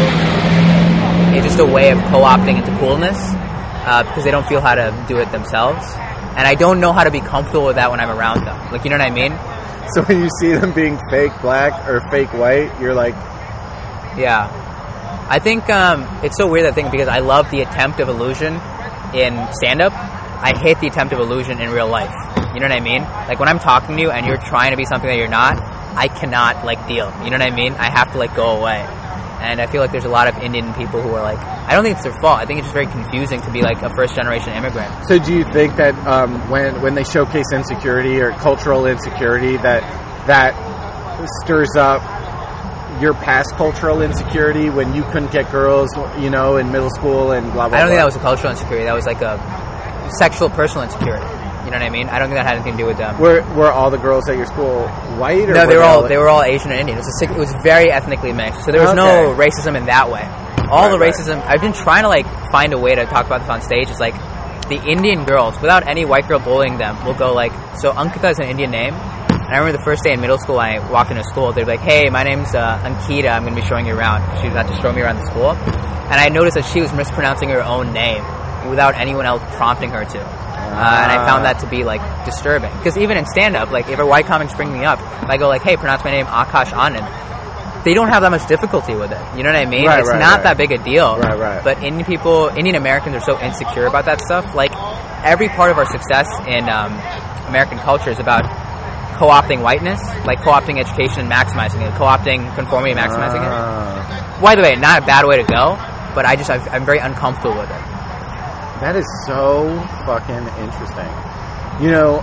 it's just a way of co-opting into coolness, because they don't feel how to do it themselves. And I don't know how to be comfortable with that when I'm around them. Like, you know what I mean? So when you see them being fake black or fake white, you're like... Yeah. I think it's so weird, that thing, because I love the attempt of illusion in stand-up. I hate the attempt of illusion in real life. You know what I mean? Like, when I'm talking to you and you're trying to be something that you're not, I cannot, like, deal. You know what I mean? I have to, like, go away. And I feel like there's a lot of Indian people who are like, I don't think it's their fault. I think it's just very confusing to be like a first-generation immigrant. So do you think that when they showcase insecurity or cultural insecurity, that stirs up your past cultural insecurity when you couldn't get girls, you know, in middle school and blah, blah, blah? I don't think that was a cultural insecurity. That was like a sexual, personal insecurity. You know what I mean? I don't think that had anything to do with them. Were all the girls at your school white? Or no, they were all Asian and Indian. It was very ethnically mixed. So there was no racism in that way. All the racism. I've been trying to like find a way to talk about this on stage. Is like the Indian girls, without any white girl bullying them, will go like, so Ankita is an Indian name. And I remember the first day in middle school, I walked into school. They'd be like, "Hey, my name's Ankita. I'm going to be showing you around." She was about to show me around the school, and I noticed that she was mispronouncing her own name without anyone else prompting her to. And I found that to be, like, disturbing. Because even in stand-up, like, if a white comic's bring me up, if I go, like, hey, pronounce my name Akash Anand, they don't have that much difficulty with it. You know what I mean? It's not that big a deal. Right. But Indian Americans are so insecure about that stuff. Like, every part of our success in American culture is about co-opting whiteness, like co-opting education and maximizing it, co-opting conformity and maximizing it. By the way, not a bad way to go, but I'm very uncomfortable with it. That is so fucking interesting. You know,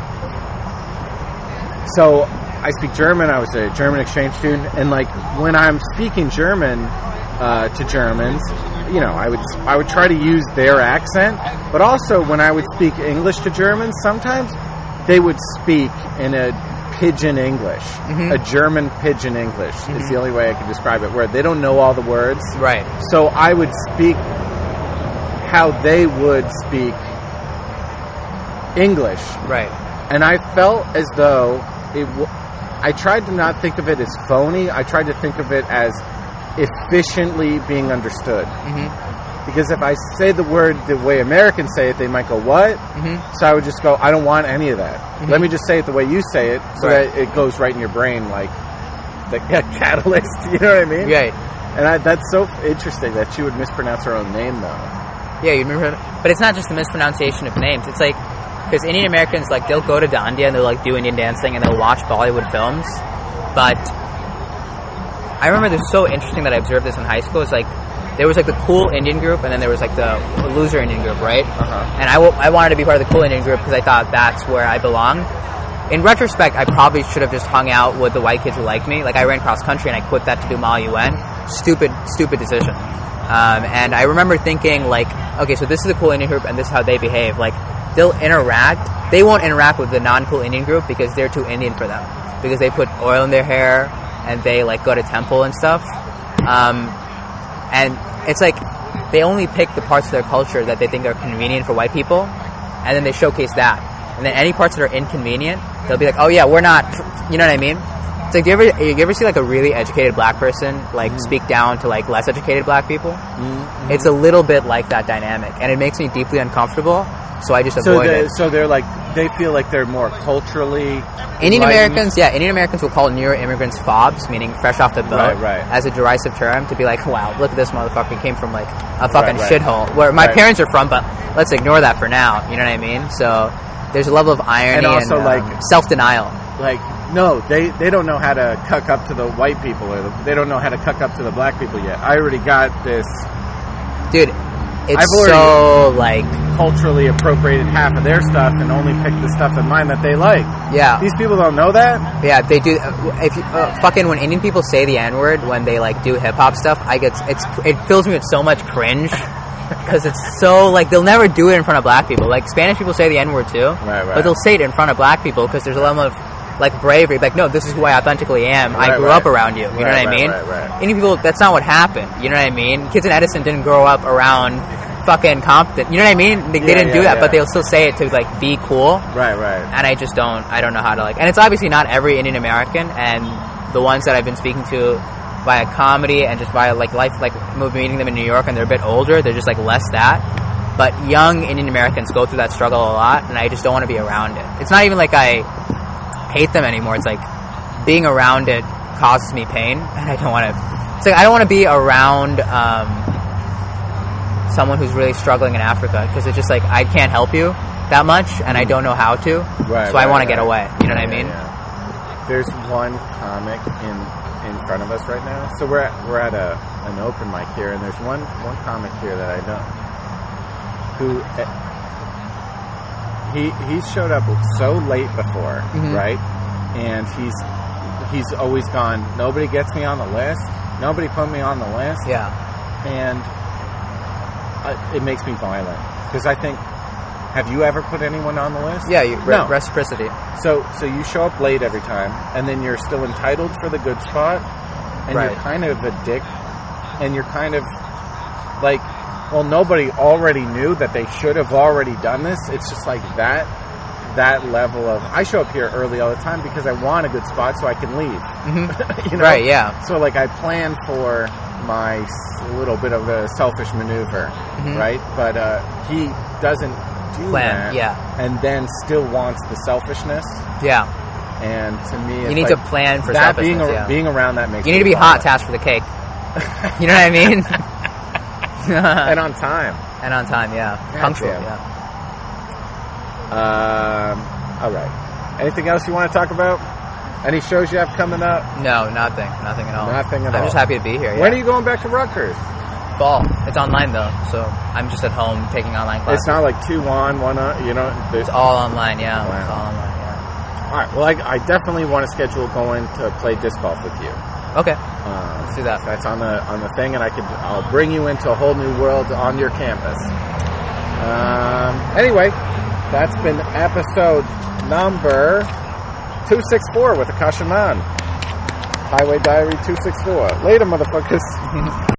so I speak German. I was a German exchange student, and like when I'm speaking German to Germans, you know, I would try to use their accent, but also when I would speak English to Germans, sometimes they would speak in a pidgin English, a German pidgin English is the only way I can describe it, where they don't know all the words. Right. So I would speak how they would speak English. Right. And I felt as though I tried to not think of it as phony. I tried to think of it as efficiently being understood. Because if I say the word the way Americans say it, they might go, what? So I would just go, I don't want any of that. Let me just say it the way you say it, so that it goes right in your brain like the catalyst. You know what I mean? Right. And that's so interesting that she would mispronounce her own name, though. Yeah, you remember, but it's not just the mispronunciation of names. It's like, because Indian Americans, like, they'll go to Dandiya and they'll, like, do Indian dancing and they'll watch Bollywood films. But I remember this so interesting that I observed this in high school. It's like, there was, like, the cool Indian group and then there was, like, the loser Indian group, right? And I wanted to be part of the cool Indian group because I thought that's where I belong. In retrospect, I probably should have just hung out with the white kids who liked me. Like, I ran cross country and I quit that to do Mall UN. Stupid decision. And I remember thinking, like, okay, so this is the cool Indian group and this is how they behave. Like, they'll interact. They won't interact with the non-cool Indian group because they're too Indian for them. Because they put oil in their hair and they, like, go to temple and stuff. And it's like they only pick the parts of their culture that they think are convenient for white people, and then they showcase that. And then any parts that are inconvenient, they'll be like, oh, yeah, we're not... You know what I mean? It's like, do you ever see, like, a really educated black person, like, speak down to, like, less educated black people? It's a little bit like that dynamic, and it makes me deeply uncomfortable, so I just avoid it. So they're, like, they feel like they're more culturally... Indian Americans will call newer immigrants fobs, meaning fresh off the boat, as a derisive term, to be like, wow, look at this motherfucker, he came from, like, a fucking shithole, where my parents are from, but let's ignore that for now, you know what I mean? So there's a level of irony and also, like, self-denial. Like, no, they don't know how to cuck up to the white people, or they don't know how to cuck up to the black people yet. I already got this... Dude, it's so, like... culturally appropriated half of their stuff and only pick the stuff in mine that they like. Yeah. These people don't know that? Yeah, they do. If you, fucking when Indian people say the N-word when they, like, do hip-hop stuff, it fills me with so much cringe. Because it's so, like, they'll never do it in front of black people. Like, Spanish people say the N-word too. Right. But they'll say it in front of black people because there's a level of like bravery. Like, no, this is who I authentically am. I grew up around you. You know what I mean? Any people, that's not what happened. You know what I mean? Kids in Edison didn't grow up around fucking Compton. You know what I mean? They didn't do that, but they'll still say it to like be cool. Right. And I just I don't know how to like. And it's obviously not every Indian American, and the ones that I've been speaking to via comedy and just via like life, like meeting them in New York, and they're a bit older. They're just like less that. But young Indian Americans go through that struggle a lot, and I just don't want to be around it. It's not even like I hate them anymore. It's like being around it causes me pain, and I don't want to. It's like I don't want to be around someone who's really struggling in Africa, because it's just like I can't help you that much, and I don't know how to. So I want to get away. You know what I mean? Yeah. There's one comic in front of us right now. So we're at an open mic here, and there's one comic here that I know who he showed up so late before, right? And he's always gone, nobody gets me on the list, nobody put me on the list. Yeah. And it makes me violent, because I think, have you ever put anyone on the list? Yeah, no. Reciprocity. So you show up late every time, and then you're still entitled for the good spot, and you're kind of a dick, and you're kind of like, well, nobody already knew that they should have already done this. It's just like that level of, I show up here early all the time because I want a good spot so I can leave. You know? Right, yeah. So like I plan for my little bit of a selfish maneuver, right? But he doesn't do that, and then still wants the selfishness. Yeah. And to me, you need to plan for that. Selfishness, being around that makes you need to be hot to ask for the cake. You know what I mean? And on time. Yeah. Punctual, yeah. All right. Anything else you want to talk about? Any shows you have coming up? No, nothing at all. Nothing at all. I'm just happy to be here. Yeah. When are you going back to Rutgers? Fall. It's online though, so I'm just at home taking online classes. It's not like 2 on, 1 on, you know? It's all online, yeah. Wow. It's all online, yeah. All right. Well, I definitely want to schedule going to play disc golf with you. Okay. Let's do that. So that's on the thing, and I'll bring you into a whole new world on your campus. Anyway, that's been episode number 264 with Akash Anand. Highway Diary 264. Later, motherfuckers.